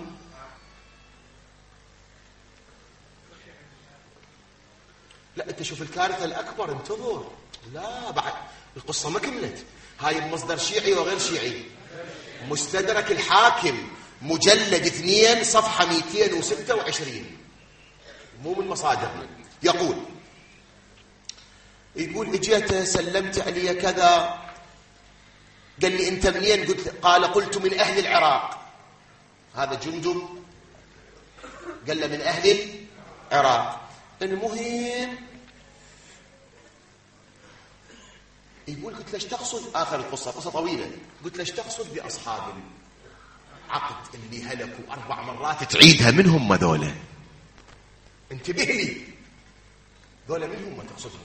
لا، أنت شوف الكارثة الأكبر، انتظر، لا بعد القصة ما كملت. هاي بمصدر شيعي وغير شيعي، مستدرك الحاكم مجلد 2 صفحة 226، مو من مصادرنا. يقول اجيت سلمت علي كذا، قال لي انت منين؟ قلت من اهل العراق. هذا جندب قال له من اهل العراق. المهم يقول قلت له ايش تقصد؟ اخر القصه قصه طويله. قلت له ايش تقصد باصحاب العقد اللي هلكوا 4 مرات تعيدها؟ من هم ذولا؟ انتبه لي، ذولا من هم تقصدهم؟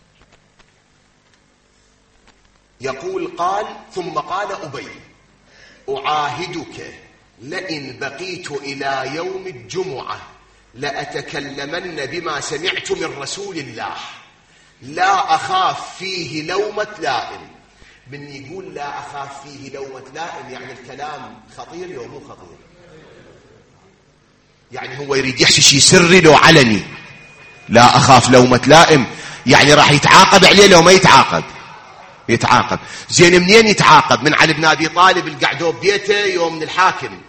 يقول قال ثم قال أبي أعاهدك لئن بقيت إلى يوم الجمعة لأتكلمن بما سمعت من رسول الله لا أخاف فيه لومة لائم. من يقول لا أخاف فيه لومة لائم يعني الكلام خطير لو مو خطير؟ يعني هو يريد يحشي شيء سري لو علني. لا أخاف لومة لائم يعني راح يتعاقب عليه لو ما يتعاقب. يتعاقب. زين منين يتعاقب؟ من علي بن أبي طالب اللي قعدوا ببيته يوم من الحاكم.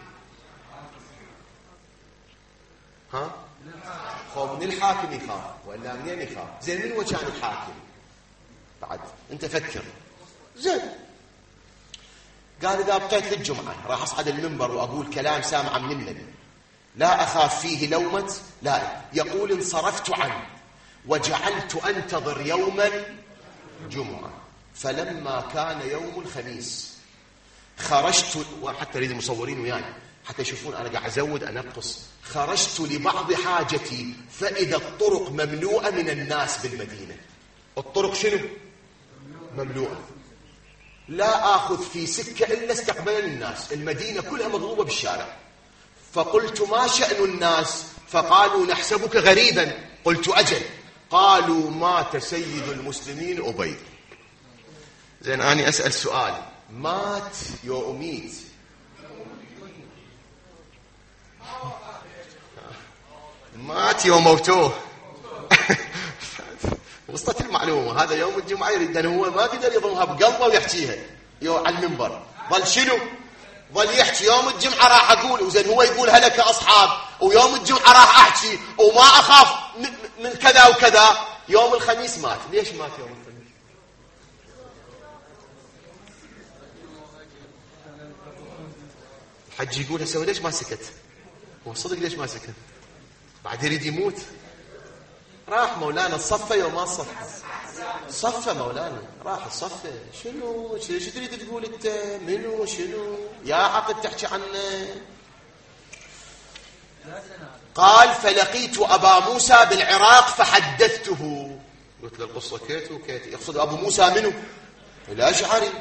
خوف من الحاكم يخاف ولا منين يخاف؟ زين من هو كان الحاكم؟ بعد انت فكر. زين قال إذا بقيت للجمعة راح أصعد المنبر وأقول كلام سامع من النبي لا أخاف فيه لومة لا. يقول انصرفت عنه وجعلت أنتظر يوما جمعة، فلما كان يوم الخميس خرجت، وحتى أريد المصورين وياي حتى يشوفون أنا قاعد أزود أنقص. خرجت لبعض حاجتي فإذا الطرق مملوءة من الناس بالمدينة. الطرق شنو؟ مملوءة، لا آخذ في سكة إلا استقبلني الناس، المدينة كلها مضروبة بالشارع. فقلت ما شأن الناس؟ فقالوا نحسبك غريبا. قلت أجل. قالوا مات سيد المسلمين أبي. زين أنا أسأل سؤال، مات يو أميت؟ مات يوم موتوه. وصلت المعلومة. هذا يوم الجمعة يريد أن هو ما قدر يضمها بقلبه ويحكيها على المنبر. ظل شنو؟ ظل يحكي يوم الجمعة راح أقول. وزين هو يقول هلك أصحاب، ويوم الجمعة راح أحكي وما أخاف من كذا وكذا. يوم الخميس مات. ليش مات يوم الخميس؟ الحج يقول هسه ليش ما سكت؟ هو صدق ليش ما سكت؟ بعد يريد يموت. راح مولانا الصفة يوم ما صفى. صفى مولانا راح الصفة. شنو تريد تقول انت؟ منو شنو يا عقد تحكي عنه؟ قال فلقيت أبا موسى بالعراق فحدثته. قلت له القصة كيت وكيت. يقصد أبو موسى منو؟ الأشعري.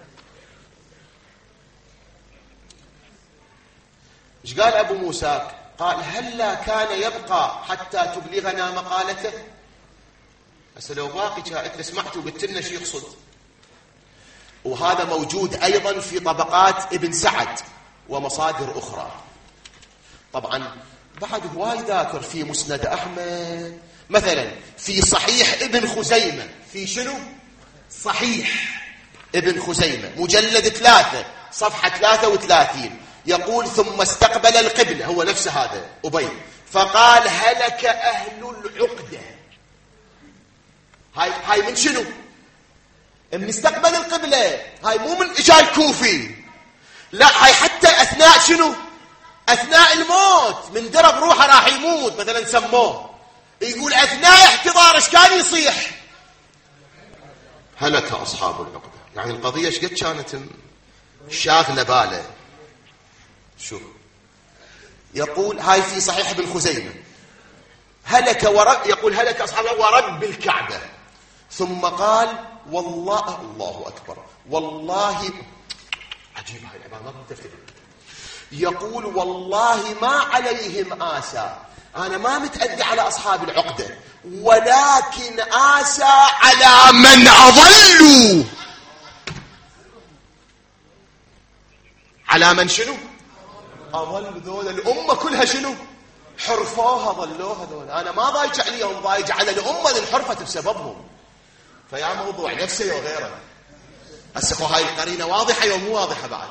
ايش قال أبو موسى؟ قال هلا كان يبقى حتى تبلغنا مقالته. هسه لو باقي جاءت سمعت وقلت لنا شو يقصد. وهذا موجود أيضا في طبقات ابن سعد ومصادر أخرى. طبعا بعد هواي ذاكر في مسند أحمد، مثلا في صحيح ابن خزيمة، في شنو؟ صحيح ابن خزيمة مجلد 3 صفحة 33 يقول ثم استقبل القبلة، هو نفسه هذا أبي، فقال هلك أهل العقدة. هاي من شنو؟ من استقبل القبلة، هاي مو من إجاي كوفي، لا هاي حتى أثناء شنو؟ أثناء الموت، من درب روحه راح يموت مثلا سموه، يقول أثناء احتضار ايش كان يصيح؟ هلك أصحاب العقدة. يعني القضية ايش قد كانت شاغلة باله. شوف يقول هاي في صحيح ابن خزيمة، هلك يقول هلك أصحاب ورب الكعبة، ثم قال والله، الله أكبر، والله عجيب هاي العبارة ما تفتكر، يقول والله ما عليهم آسى، أنا ما متأدي على أصحاب العقدة، ولكن آسى على من أضلوا. على من شنو؟ أضل ذول الأمة كلها شنو؟ حرفوها ضلوها ذول، أنا ما ضايج عليهم، ضايج على الأمة اللي انحرفت بسببهم. فيا موضوع نفسي وغيره. هسه هاي القرينة واضحة ومو واضحة بعد.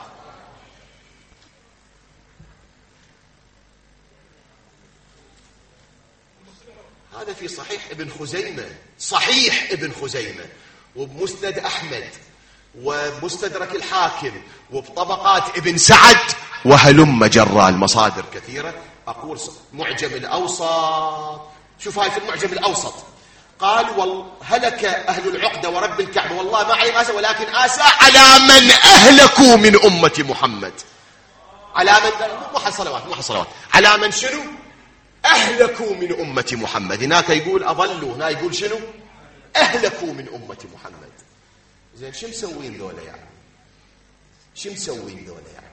هذا في صحيح ابن خزيمة، صحيح ابن خزيمة، وبمسند أحمد، ومستدرك الحاكم، وبطبقات ابن سعد، وهلم جرى المصادر كثيرة. أقول معجم الأوسط، شوف هاي في المعجم الأوسط قال هلك أهل العقدة ورب الكعبة والله ما عليهم آسى، ولكن آسى على من أهلكوا من أمة محمد. على من مو حصلوات، على من شنو؟ أهلكوا من أمة محمد. هناك يقول أضلوا، هنا يقول شنو؟ أهلكوا من أمة محمد. زين شو مسوين ذولا يعني؟ شو مسوين ذولا يعني؟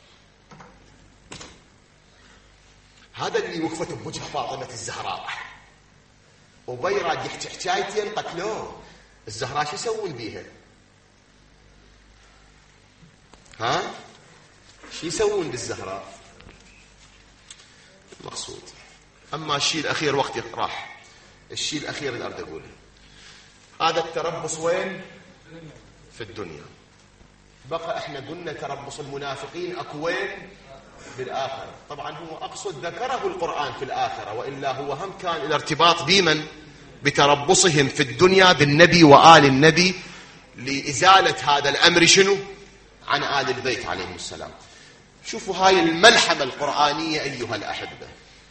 هذا اللي وقفت بوجه فاطمة الزهراء وبيراد يحكي حكايتين قتلوه. الزهراء شو يسوون بيها؟ ها؟ شو يسوون بالزهراء؟ المقصود. أما الشيء الأخير وقت راح، الشيء الأخير اللي أريد أقوله، هذا التربص وين؟ في الدنيا. بقى احنا قلنا تربص المنافقين أكوين بالآخرة. طبعا هو أقصد ذكره القرآن في الآخرة، وإلا هو هم كان الارتباط بمن؟ بتربصهم في الدنيا بالنبي وآل النبي لإزالة هذا الأمر شنو؟ عن آل البيت عليهم السلام. شوفوا هاي الملحمة القرآنية أيها الأحبة،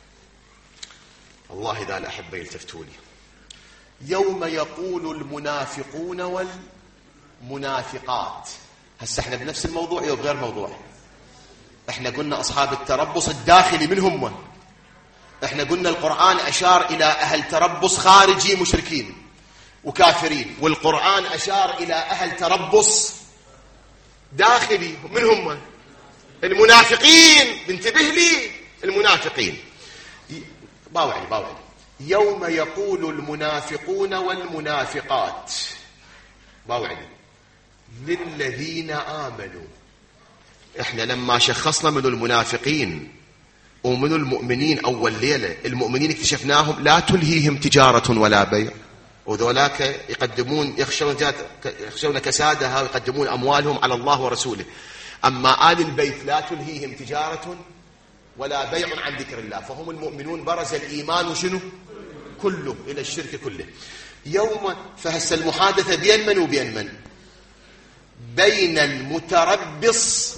الله إذا الأحبة يلتفتوا لي. يوم يقول المنافقون والمنافقات، هسه احنا بنفس الموضوع أو بغير موضوع؟ احنا قلنا أصحاب التربص الداخلي من هم؟ احنا قلنا القرآن أشار إلى أهل تربص خارجي مشركين وكافرين، والقرآن أشار إلى أهل تربص داخلي من هم؟ المنافقين. انتبه لي، المنافقين. باوعي يوم يقول المنافقون والمنافقات، باوعي، للذين آمنوا. احنا لما شخصنا من المنافقين ومن المؤمنين أول ليلة، المؤمنين اكتشفناهم لا تلهيهم تجارة ولا بيع، وذولاك يقدمون يخشون كسادها ويقدمون أموالهم على الله ورسوله. أما آل البيت لا تلهيهم تجارة ولا بيع عن ذكر الله، فهم المؤمنون برز الإيمان شنو؟ كله إلى الشرك كله. يوم فهس المحادثة بين من وبين من؟ بين المتربص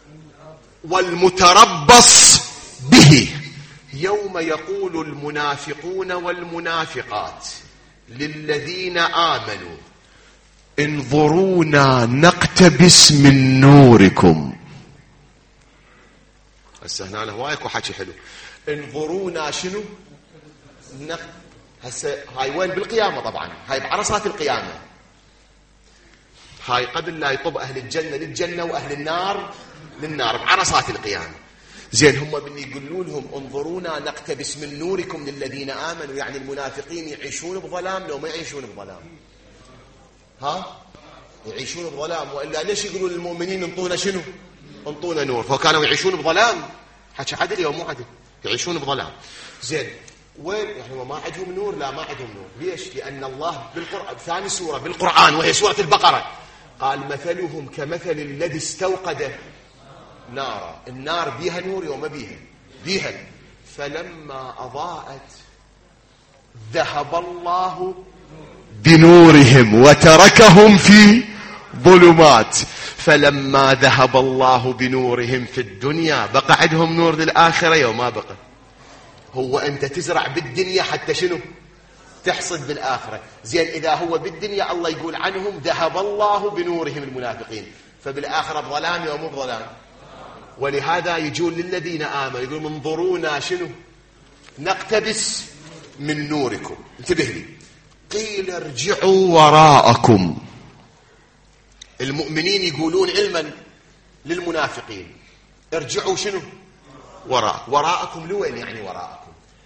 والمتربص به. يوم يقول المنافقون والمنافقات للذين آمنوا انظرونا نقتبس من نوركم. هسه هنا هواي اكو حكي حلو. انظرونا شنو؟ هسه هاي وين؟ بالقيامة طبعا، هاي بعرصات القيامة، هاي قبل لا يطب أهل الجنة للجنة وأهل النار للنار، بعرصات القيامة. زين هم من يقولون لهم انظرونا نقتبس من نوركم للذين آمنوا، يعني المنافقين يعيشون بظلام لو ما يعيشون بظلام؟ يعيشون بظلام، وإلا ليش يقولون للمؤمنين انطونا شنو؟ انطونا نور. فكانوا يعيشون بظلام. حكي عدل أو مو عدل؟ يعيشون بظلام. زين وين يعني ما عندهم نور؟ لا ما عندهم نور. ليش؟ لأن الله بالقرآن ثاني سورة بالقرآن وهي سورة البقرة قال مثلهم كمثل الذي استوقد نارا. النار بيها نور يوم بيها فلما أضاءت ذهب الله بنورهم وتركهم في ظلمات. فلما ذهب الله بنورهم في الدنيا بقى عندهم نور للآخرة يوم ما بقى. هو أنت تزرع بالدنيا حتى شنو؟ تحصد بالآخرة. زين إذا هو بالدنيا الله يقول عنهم ذهب الله بنورهم المنافقين، فبالآخرة بظلام يوم بظلام. ولهذا يجون للذين آمنوا يقولون انظرونا شنو؟ نقتبس من نوركم. انتبه لي. قيل ارجعوا وراءكم. المؤمنين يقولون علما للمنافقين ارجعوا شنو؟ وراءكم لوين يعني وراءكم؟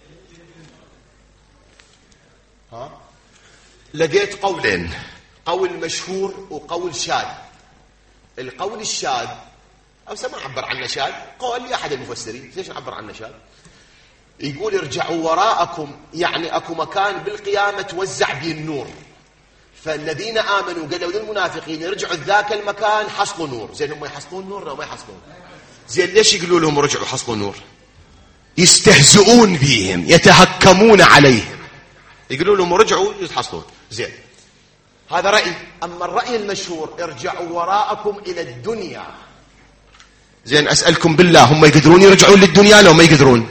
لقيت قولين، قول مشهور وقول شاذ. القول الشاذ أو سما عبر عنه شاذ، قول لأحد المفسرين. ليش نعبر عنه شاذ؟ يقول ارجعوا وراءكم يعني أكو مكان بالقيامة توزع به النور، فالذين آمنوا قالوا للمنافقين يرجعوا ذاك المكان حصلوا نور. زين هم يحصلون نور لو ما يحصلون؟ زين ليش يقولوا لهم رجعوا حصلوا نور؟ يستهزئون بهم، يتهكمون عليهم، يقولوا لهم رجعوا يحصلون. زين هذا رأي. أما الرأي المشهور ارجعوا وراءكم إلى الدنيا. زين أسألكم بالله هم يقدرون يرجعون للدنيا لو ما يقدرون؟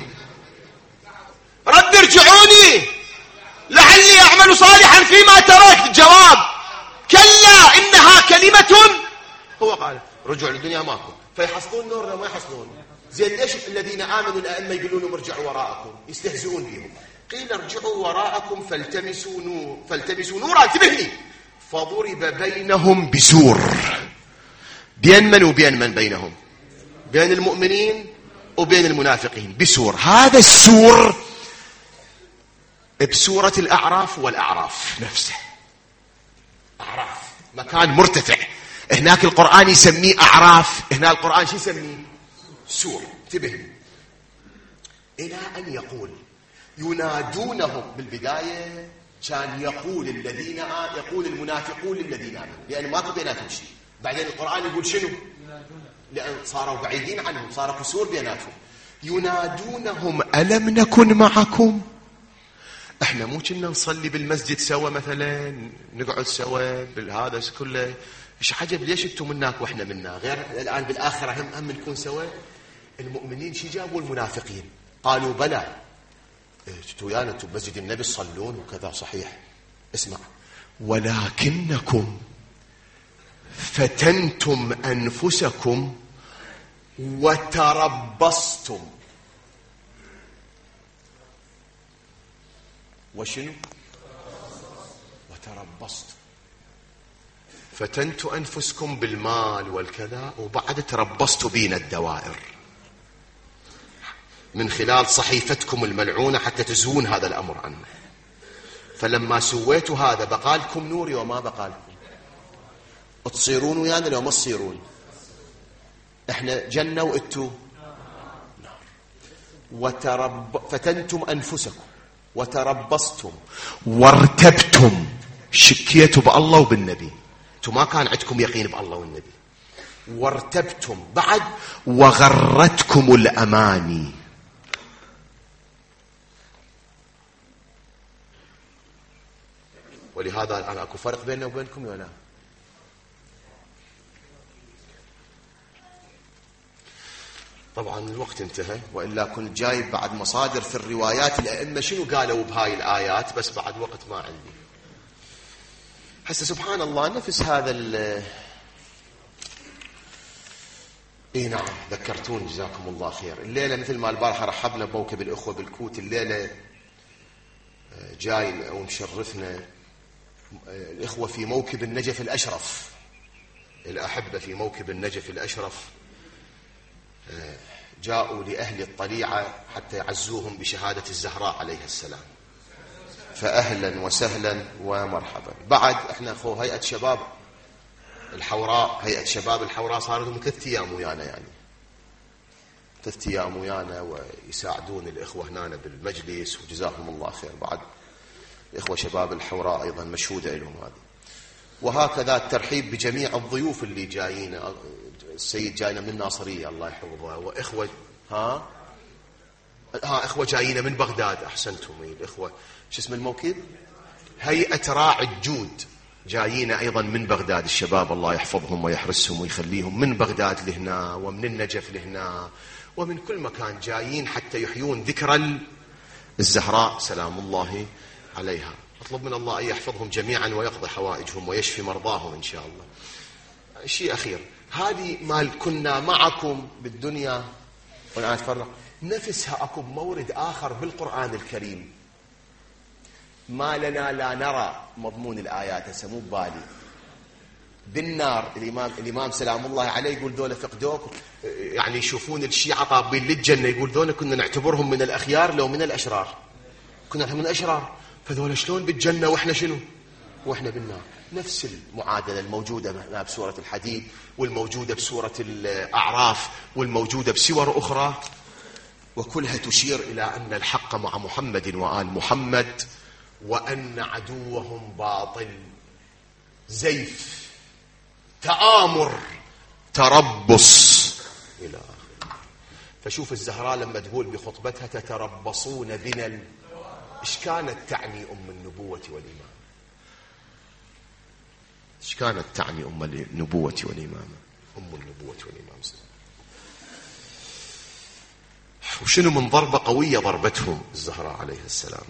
رد ارجعوني لعلي أعمل صالحا فيما تركت. جواب كلا إنها كلمة هو قال رجعوا للدنيا ماكو. فيحصلون نور لو ما يحصلون؟ زين ليش الذين آمنوا الأئمة يقولون لهم ارجعوا وراءكم؟ يستهزئون بهم. قيل ارجعوا وراءكم فالتمسوا نورا. انتبه لي. فضرب بينهم بسور. بين من وبين من بينهم؟ بين المؤمنين وبين المنافقين بسور. هذا السور بسورة الأعراف، والأعراف نفسه أعراف مكان مرتفع. هناك القرآن يسميه أعراف، هنا القرآن شو يسميه؟ سور. انتبه لي. إلى أن يقول ينادونهم. بالبداية كان يقول المنافقون للذين آمنوا لأن ماكو بيناتهم شيء. بعدين القرآن يقول شنو؟ لأن صاروا بعيدين عنهم، صار كسور بيناتهم. ينادونهم ألم نكن معكم؟ احنا مو كنا نصلي بالمسجد سوا مثلا، نقعد سوا بالهذا كله. ايش عجب ليش انتم مناك واحنا منا؟ غير الآن بالآخرة هم نكون سوا. المؤمنين شي جابوا المنافقين؟ قالوا بلى انتوا ويانا، انتوا بمسجد النبي تصلون وكذا صحيح. اسمع، ولكنكم فتنتم أنفسكم وتربصتم. وشنو؟ وتربصتم. فتنتوا أنفسكم بالمال والكذا، وبعد تربصتوا بين الدوائر من خلال صحيفتكم الملعونة حتى تزون هذا الأمر عنه. فلما سويتوا هذا بقالكم نوري وما بقالكم. تصيرون ويانا لو ما تصيرون؟ احنا جنة وانتوا نار. فتنتم أنفسكم وتربصتم وارتبتم. شكيتوا بالله وبالنبي، انتم ما كان عندكم يقين بالله والنبي. وارتبتم بعد وغرتكم الأماني. ولهذا الآن أكو فرق بيننا وبينكم ولا؟ طبعا الوقت انتهى، وإلا كنت جايب بعد مصادر في الروايات الأئمة شنو قالوا بهاي الآيات، بس بعد وقت ما عندي. حتى سبحان الله نفس هذا نعم ذكرتون جزاكم الله خير. الليلة مثل ما البارحة رحبنا بموكب الأخوة بالكوت، الليلة جاي ومشرفنا الإخوة في موكب النجف الأشرف، الأحبة في موكب النجف الأشرف جاءوا لأهل الطليعة حتى يعزوهم بشهادة الزهراء عليها السلام، فأهلا وسهلا ومرحبا. بعد احنا اخو هيئة شباب الحوراء، هيئة شباب الحوراء صار لهم 3 أيام ويانا، يعني 3 أيام ويانا ويساعدون الإخوة هنا بالمجلس، وجزاهم الله خير. بعد الإخوة شباب الحوراء أيضا مشهودة لهم هذه. وهكذا الترحيب بجميع الضيوف اللي جايين. السيد جاينا من الناصرية الله يحفظه، وإخوة إخوة جايين من بغداد. أحسنتم. الإخوة شو اسم الموكب؟ هيئة راعي الجود جايين أيضا من بغداد. الشباب الله يحفظهم ويحرسهم ويخليهم من بغداد لهنا ومن النجف لهنا ومن كل مكان جايين حتى يحيون ذكرى الزهراء سلام الله عليها. أطلب من الله أن يحفظهم جميعا ويقضي حوائجهم ويشفي مرضاهم إن شاء الله. شيء أخير، هذه مال كنا معكم بالدنيا والآن تفرق، نفسها أكو مورد آخر بالقرآن الكريم. ما لنا لا نرى مضمون الآيات هسه مو ببالي. بالنار الإمام سلام الله عليه يقول ذولا فقدوك، يعني يشوفون الشيعة طابين للجنة، يقول ذولا كنا نعتبرهم من الأخيار لو من الأشرار، كنا من الأشرار، فذولا شلون بالجنة وإحنا شنو؟ وإحنا بالنار. نفس المعادلة الموجودة بسورة الحديد، والموجودة بسورة الأعراف، والموجودة بسور أخرى، وكلها تشير إلى أن الحق مع محمد وآل محمد، وأن عدوهم باطل، زيف، تآمر، تربص إلى آخره. فشوف الزهراء لما تقول بخطبتها تتربصون بنا، إيش كانت تعني أم النبوة والإمامة؟ إيش كانت تعني أم النبوة والإمامة؟ أم النبوة والإمامة. وشنو من ضربة قوية ضربتهم الزهراء عليها السلام.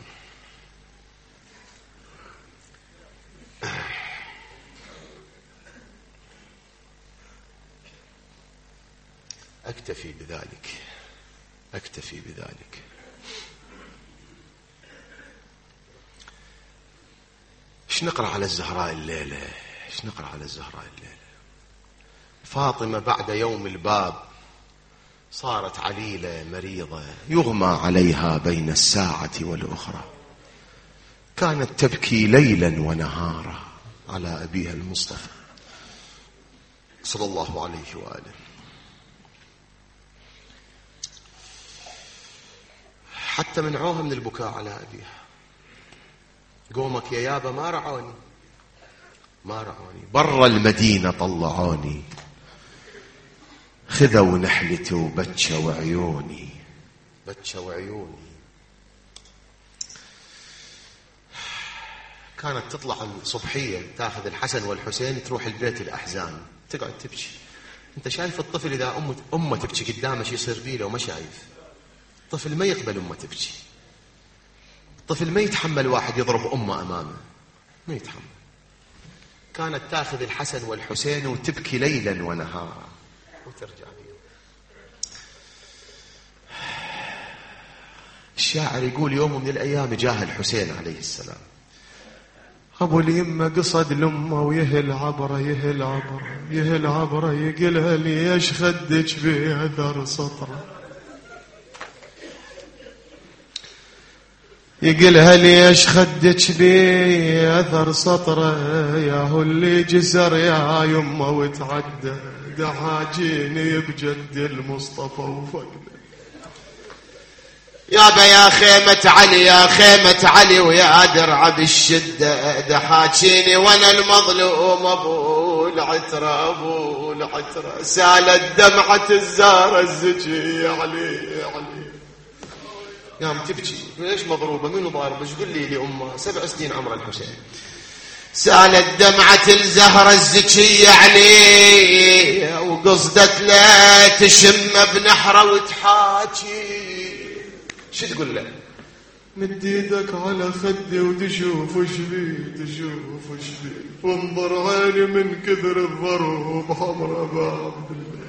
أكتفي بذلك، أكتفي بذلك. إيش نقرأ على الزهراء الليلة؟ إيش نقرأ على الزهراء الليلة؟ فاطمة بعد يوم الباب صارت عليلة مريضة يغمى عليها بين الساعة والأخرى، كانت تبكي ليلا ونهارا على أبيها المصطفى صلى الله عليه وآله. حتى منعوها من البكاء على أبيها. قومك يا يابا ما رعوني، ما رعوني، برا المدينة طلعوني، خذوا نحلتي وبتشوا عيوني، بتشوا عيوني. كانت تطلع الصبحية تاخذ الحسن والحسين تروح البيت الأحزان تقعد تبكي. انت شايف الطفل إذا أمه تبكي قدامه شي يصير بيه لو ما شايف؟ الطفل ما يقبل أمه تبكي، الطفل ما يتحمل واحد يضرب أمه أمامه، ما يتحمل. كانت تاخذ الحسن والحسين وتبكي ليلا ونهارا وترجع بيه. الشاعر يقول يوم من الأيام جاه الحسين عليه السلام، أبو اليمة قصد لأمه ويهل عبره يهل عبره يهل عبره، يقلها ليش خدك بأثر سطره، يقلها ليش خدك بأثر سطره، يا هو اللي جسر يا يمه وتعدى، دحاجيني بجد المصطفى وفقده. يابا يا خيمة علي يا خيمة علي ويا درع بالشدة، دحاجيني وانا المظلوم ابو العترة ابو العترة، سالت دمعة الزهرة الزكية علي علي. قام تبكي، ليش مضروبة؟ منو ضارب؟ ايش قل لي لأمه 7 سنين عمر الحسين. سالت دمعة الزهرة الزكية عليه، وقصدت لا تشم بنحره وتحاكي. شو تقول له؟ مد ايدك على خدي وتشوف وش بيه، تشوف وش بيه، وانظر عيني من كثر الضروب حمرا بعبد الله،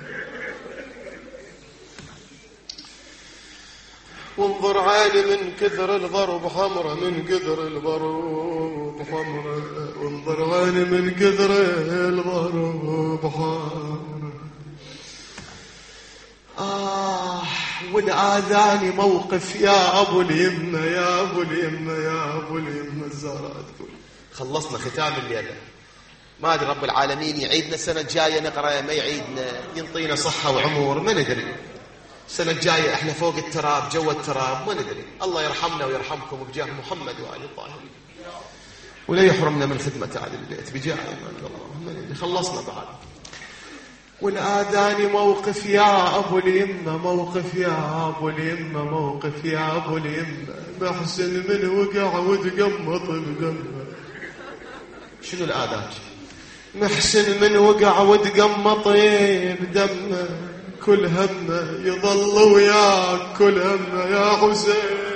وانظر عيني من كثر الضرب حمرا، من كثر الضروب حمرا، وانظر عيني من كثر الضروب حمرا. والآذاني موقف يا أبو اليمة يا أبو اليمة يا أبو اليمة الزهراء تقول. خلصنا ختام الليلة. ما أدري رب العالمين يعيدنا السنة الجاية نقرأ، ما يعيدنا، ينطينا صحة وعمر، ما ندري. السنة الجاية احنا فوق التراب، جو التراب، ما ندري. الله يرحمنا ويرحمكم بجاه محمد وآل الطاهرين، ولا يحرمنا من خدمة أهل البيت بجاه الله. ما ندري. خلصنا بعد. والآذان موقف يا أبو اليمة، موقف يا أبو اليمة، موقف يا أبو اليمة، محسن من وقع وتقمط بدمه. شنو الآذان؟ محسن من وقع وتقمط بدمه، كل همه يظل وياك، كل همه يا حسين.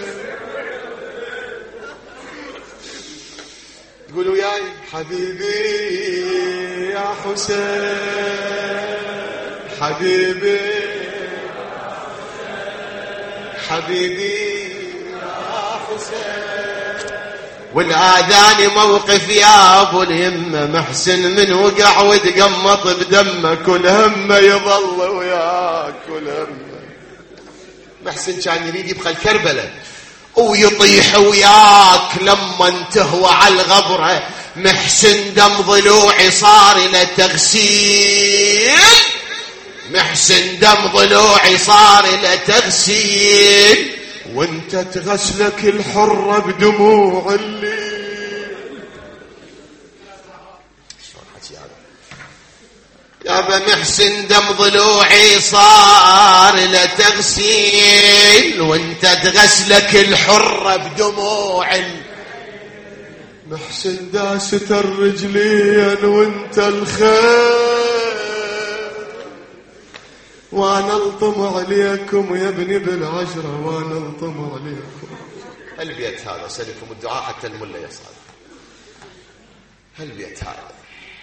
قولوا وياي حبيبي يا حسين، حبيبي حبيبي يا حسين. والآذان موقف يا أبو اليمة، محسن من وقع وتقمط بدمه، كل همه يظل وياك، كل همه. محسن كان يريد يبقى الكربلة ويطيح وياك لما تهوى على الغبرة. محسن دم ضلوعي صار له تغسيل، محسن دم ضلوعي صار له تغسيل، وانت تغسلك الحرة بدموع الليل. يابا محسن دم ضلوعي صار له تغسيل، وانت تغسلك الحرة بدموع محسن داست الرجلين وانت الخير، وانا الطم عليكم يا ابني بالعشرة، وانا الطم عليكم. البيت هذا سلكم الدعاء حتى الملا يصعد. البيت هذا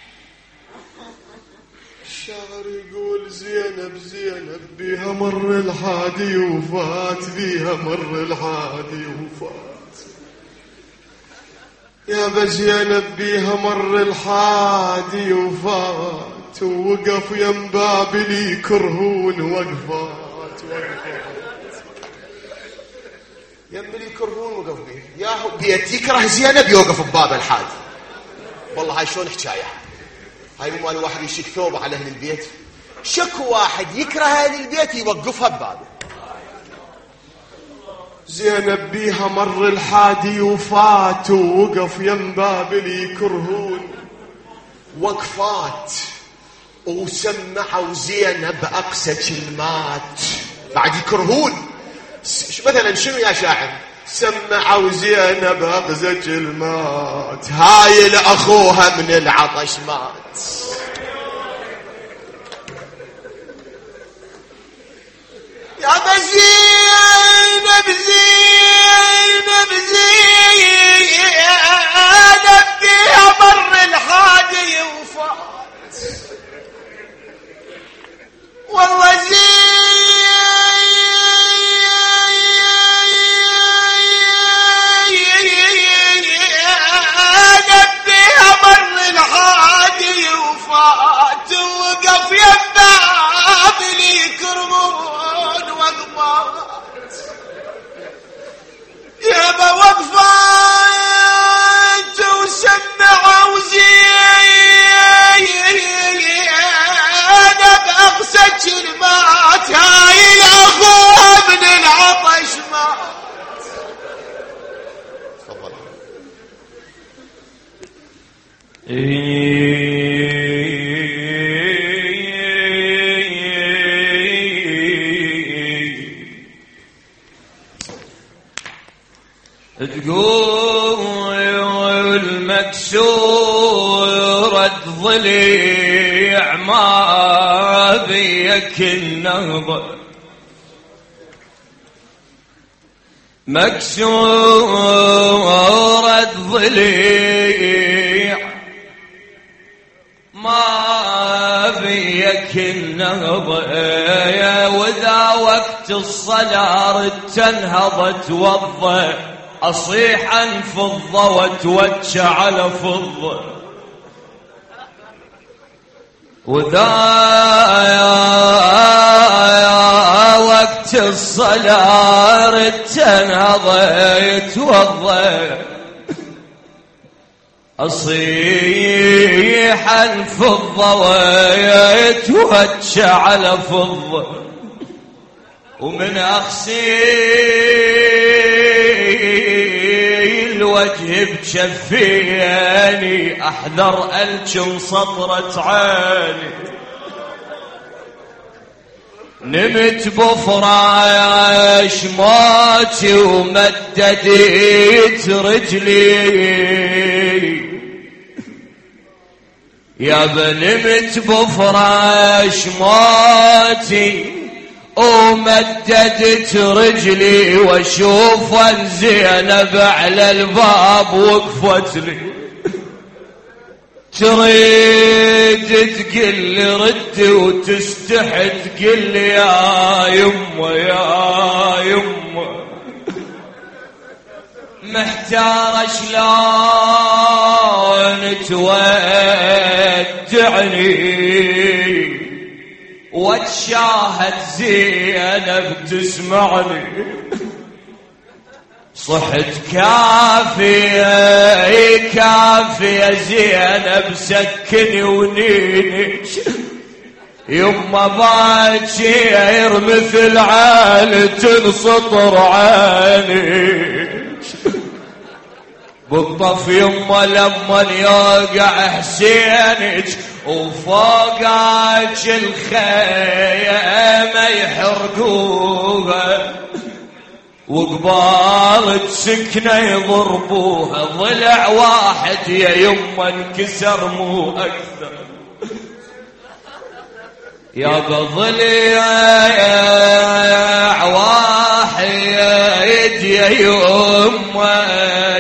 الشاعر يقول زينب زينب بيها مر الحادي وفات، بيها مر الحادي وفات. يا بزينب بيها مر الحادي وفات، ووقف يم بابلي كرهون وقفات وقفات. يم لي كرهون وقف بيه. يا بيت يكره زينب يوقف بباب الحادي. والله هاي شلون حكايه؟ هاي مو مال واحد يشك ثوبه على اهل البيت. شك واحد يكره اهل البيت يوقفها ببابه. زينب بيها مر الحادي وفات، ووقف يم بابلي يكرهون وقفات، وسمعوا زينب اقسى كلمات بعد يكرهون. مثلا شنو يا شاعر؟ سمعوا زينب اقسى كلمات، هاي لاخوها من العطش مات. يا بزينب زينب زينب بيها مر الحادي وفات، والله زينب بيها مر الحادي وفات، وقف يبدا بلي كرمون وقفات. يابا وقفات وسمعوا زينب اقسى كلمات، هاي الاخوها من العطش مات. تفضل. تقول مكسورة ضليع ما بيك النهضة، مكسورة ضليع ما بيك النهضة، وذا وقت الصلاة تنهضت وضة، أصيح الفضة وتوجه على فضة، وذا وقت وقت الصلاة تنهض يتوضى أصيح الفضة ويتوجه على فضة ومن أغسيل وجه بشفياني أحذر ألجم سطرة عيني نمت بفراش موتي ومددت رجلي يا بنمت بفراش موتي ومددت رجلي واشوف زينب على الباب وقفت لي تريد تقل رد وتستحي تقل يا يمه يا يمه محتار شلون تودعني وتشاهد زينب تسمعني صحت كافية كافية زينب سكني ونيني يما باكر مثل عالة سطر عيني بالطف يما لما يوقع حسينك وفوقك الخيمة يحرقوها وقبال سكنة يضربوها ضلع واحد يا يما انكسر مو أكثر يا بضلع واحد يا يما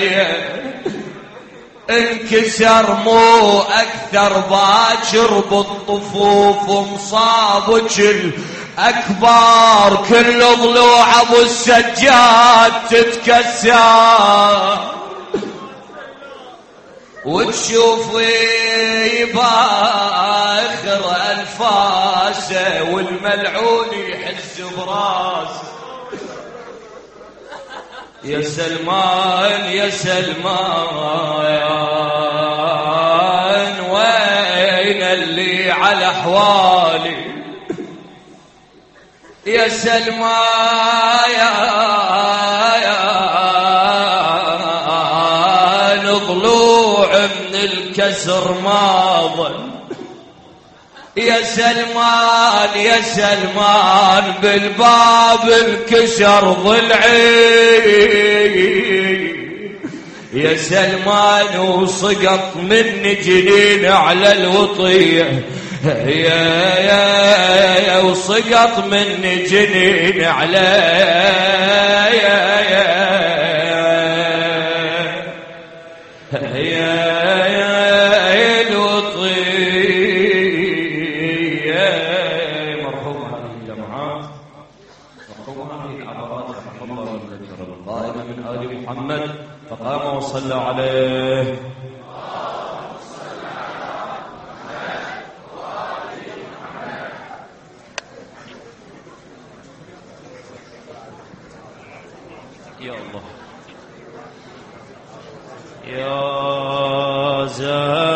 انكسر مو أكثر باكر بالطفوف ومصابك الأكبر كل ضلوع أبو السجاد تتكسر وتشوفي باخر أنفاسه والملعون يحس براسه يا سلمان يا سلمان وين اللي على أحوالي يا سلمان يا ضلوع من الكسر ماضن يا سلمان يا سلمان بالباب انكسر ضلعي يا سلمان وسقط مني جنين على الوطية يا وسقط مني جنين على محمد فقام وصلى عليه يا الله يا زاد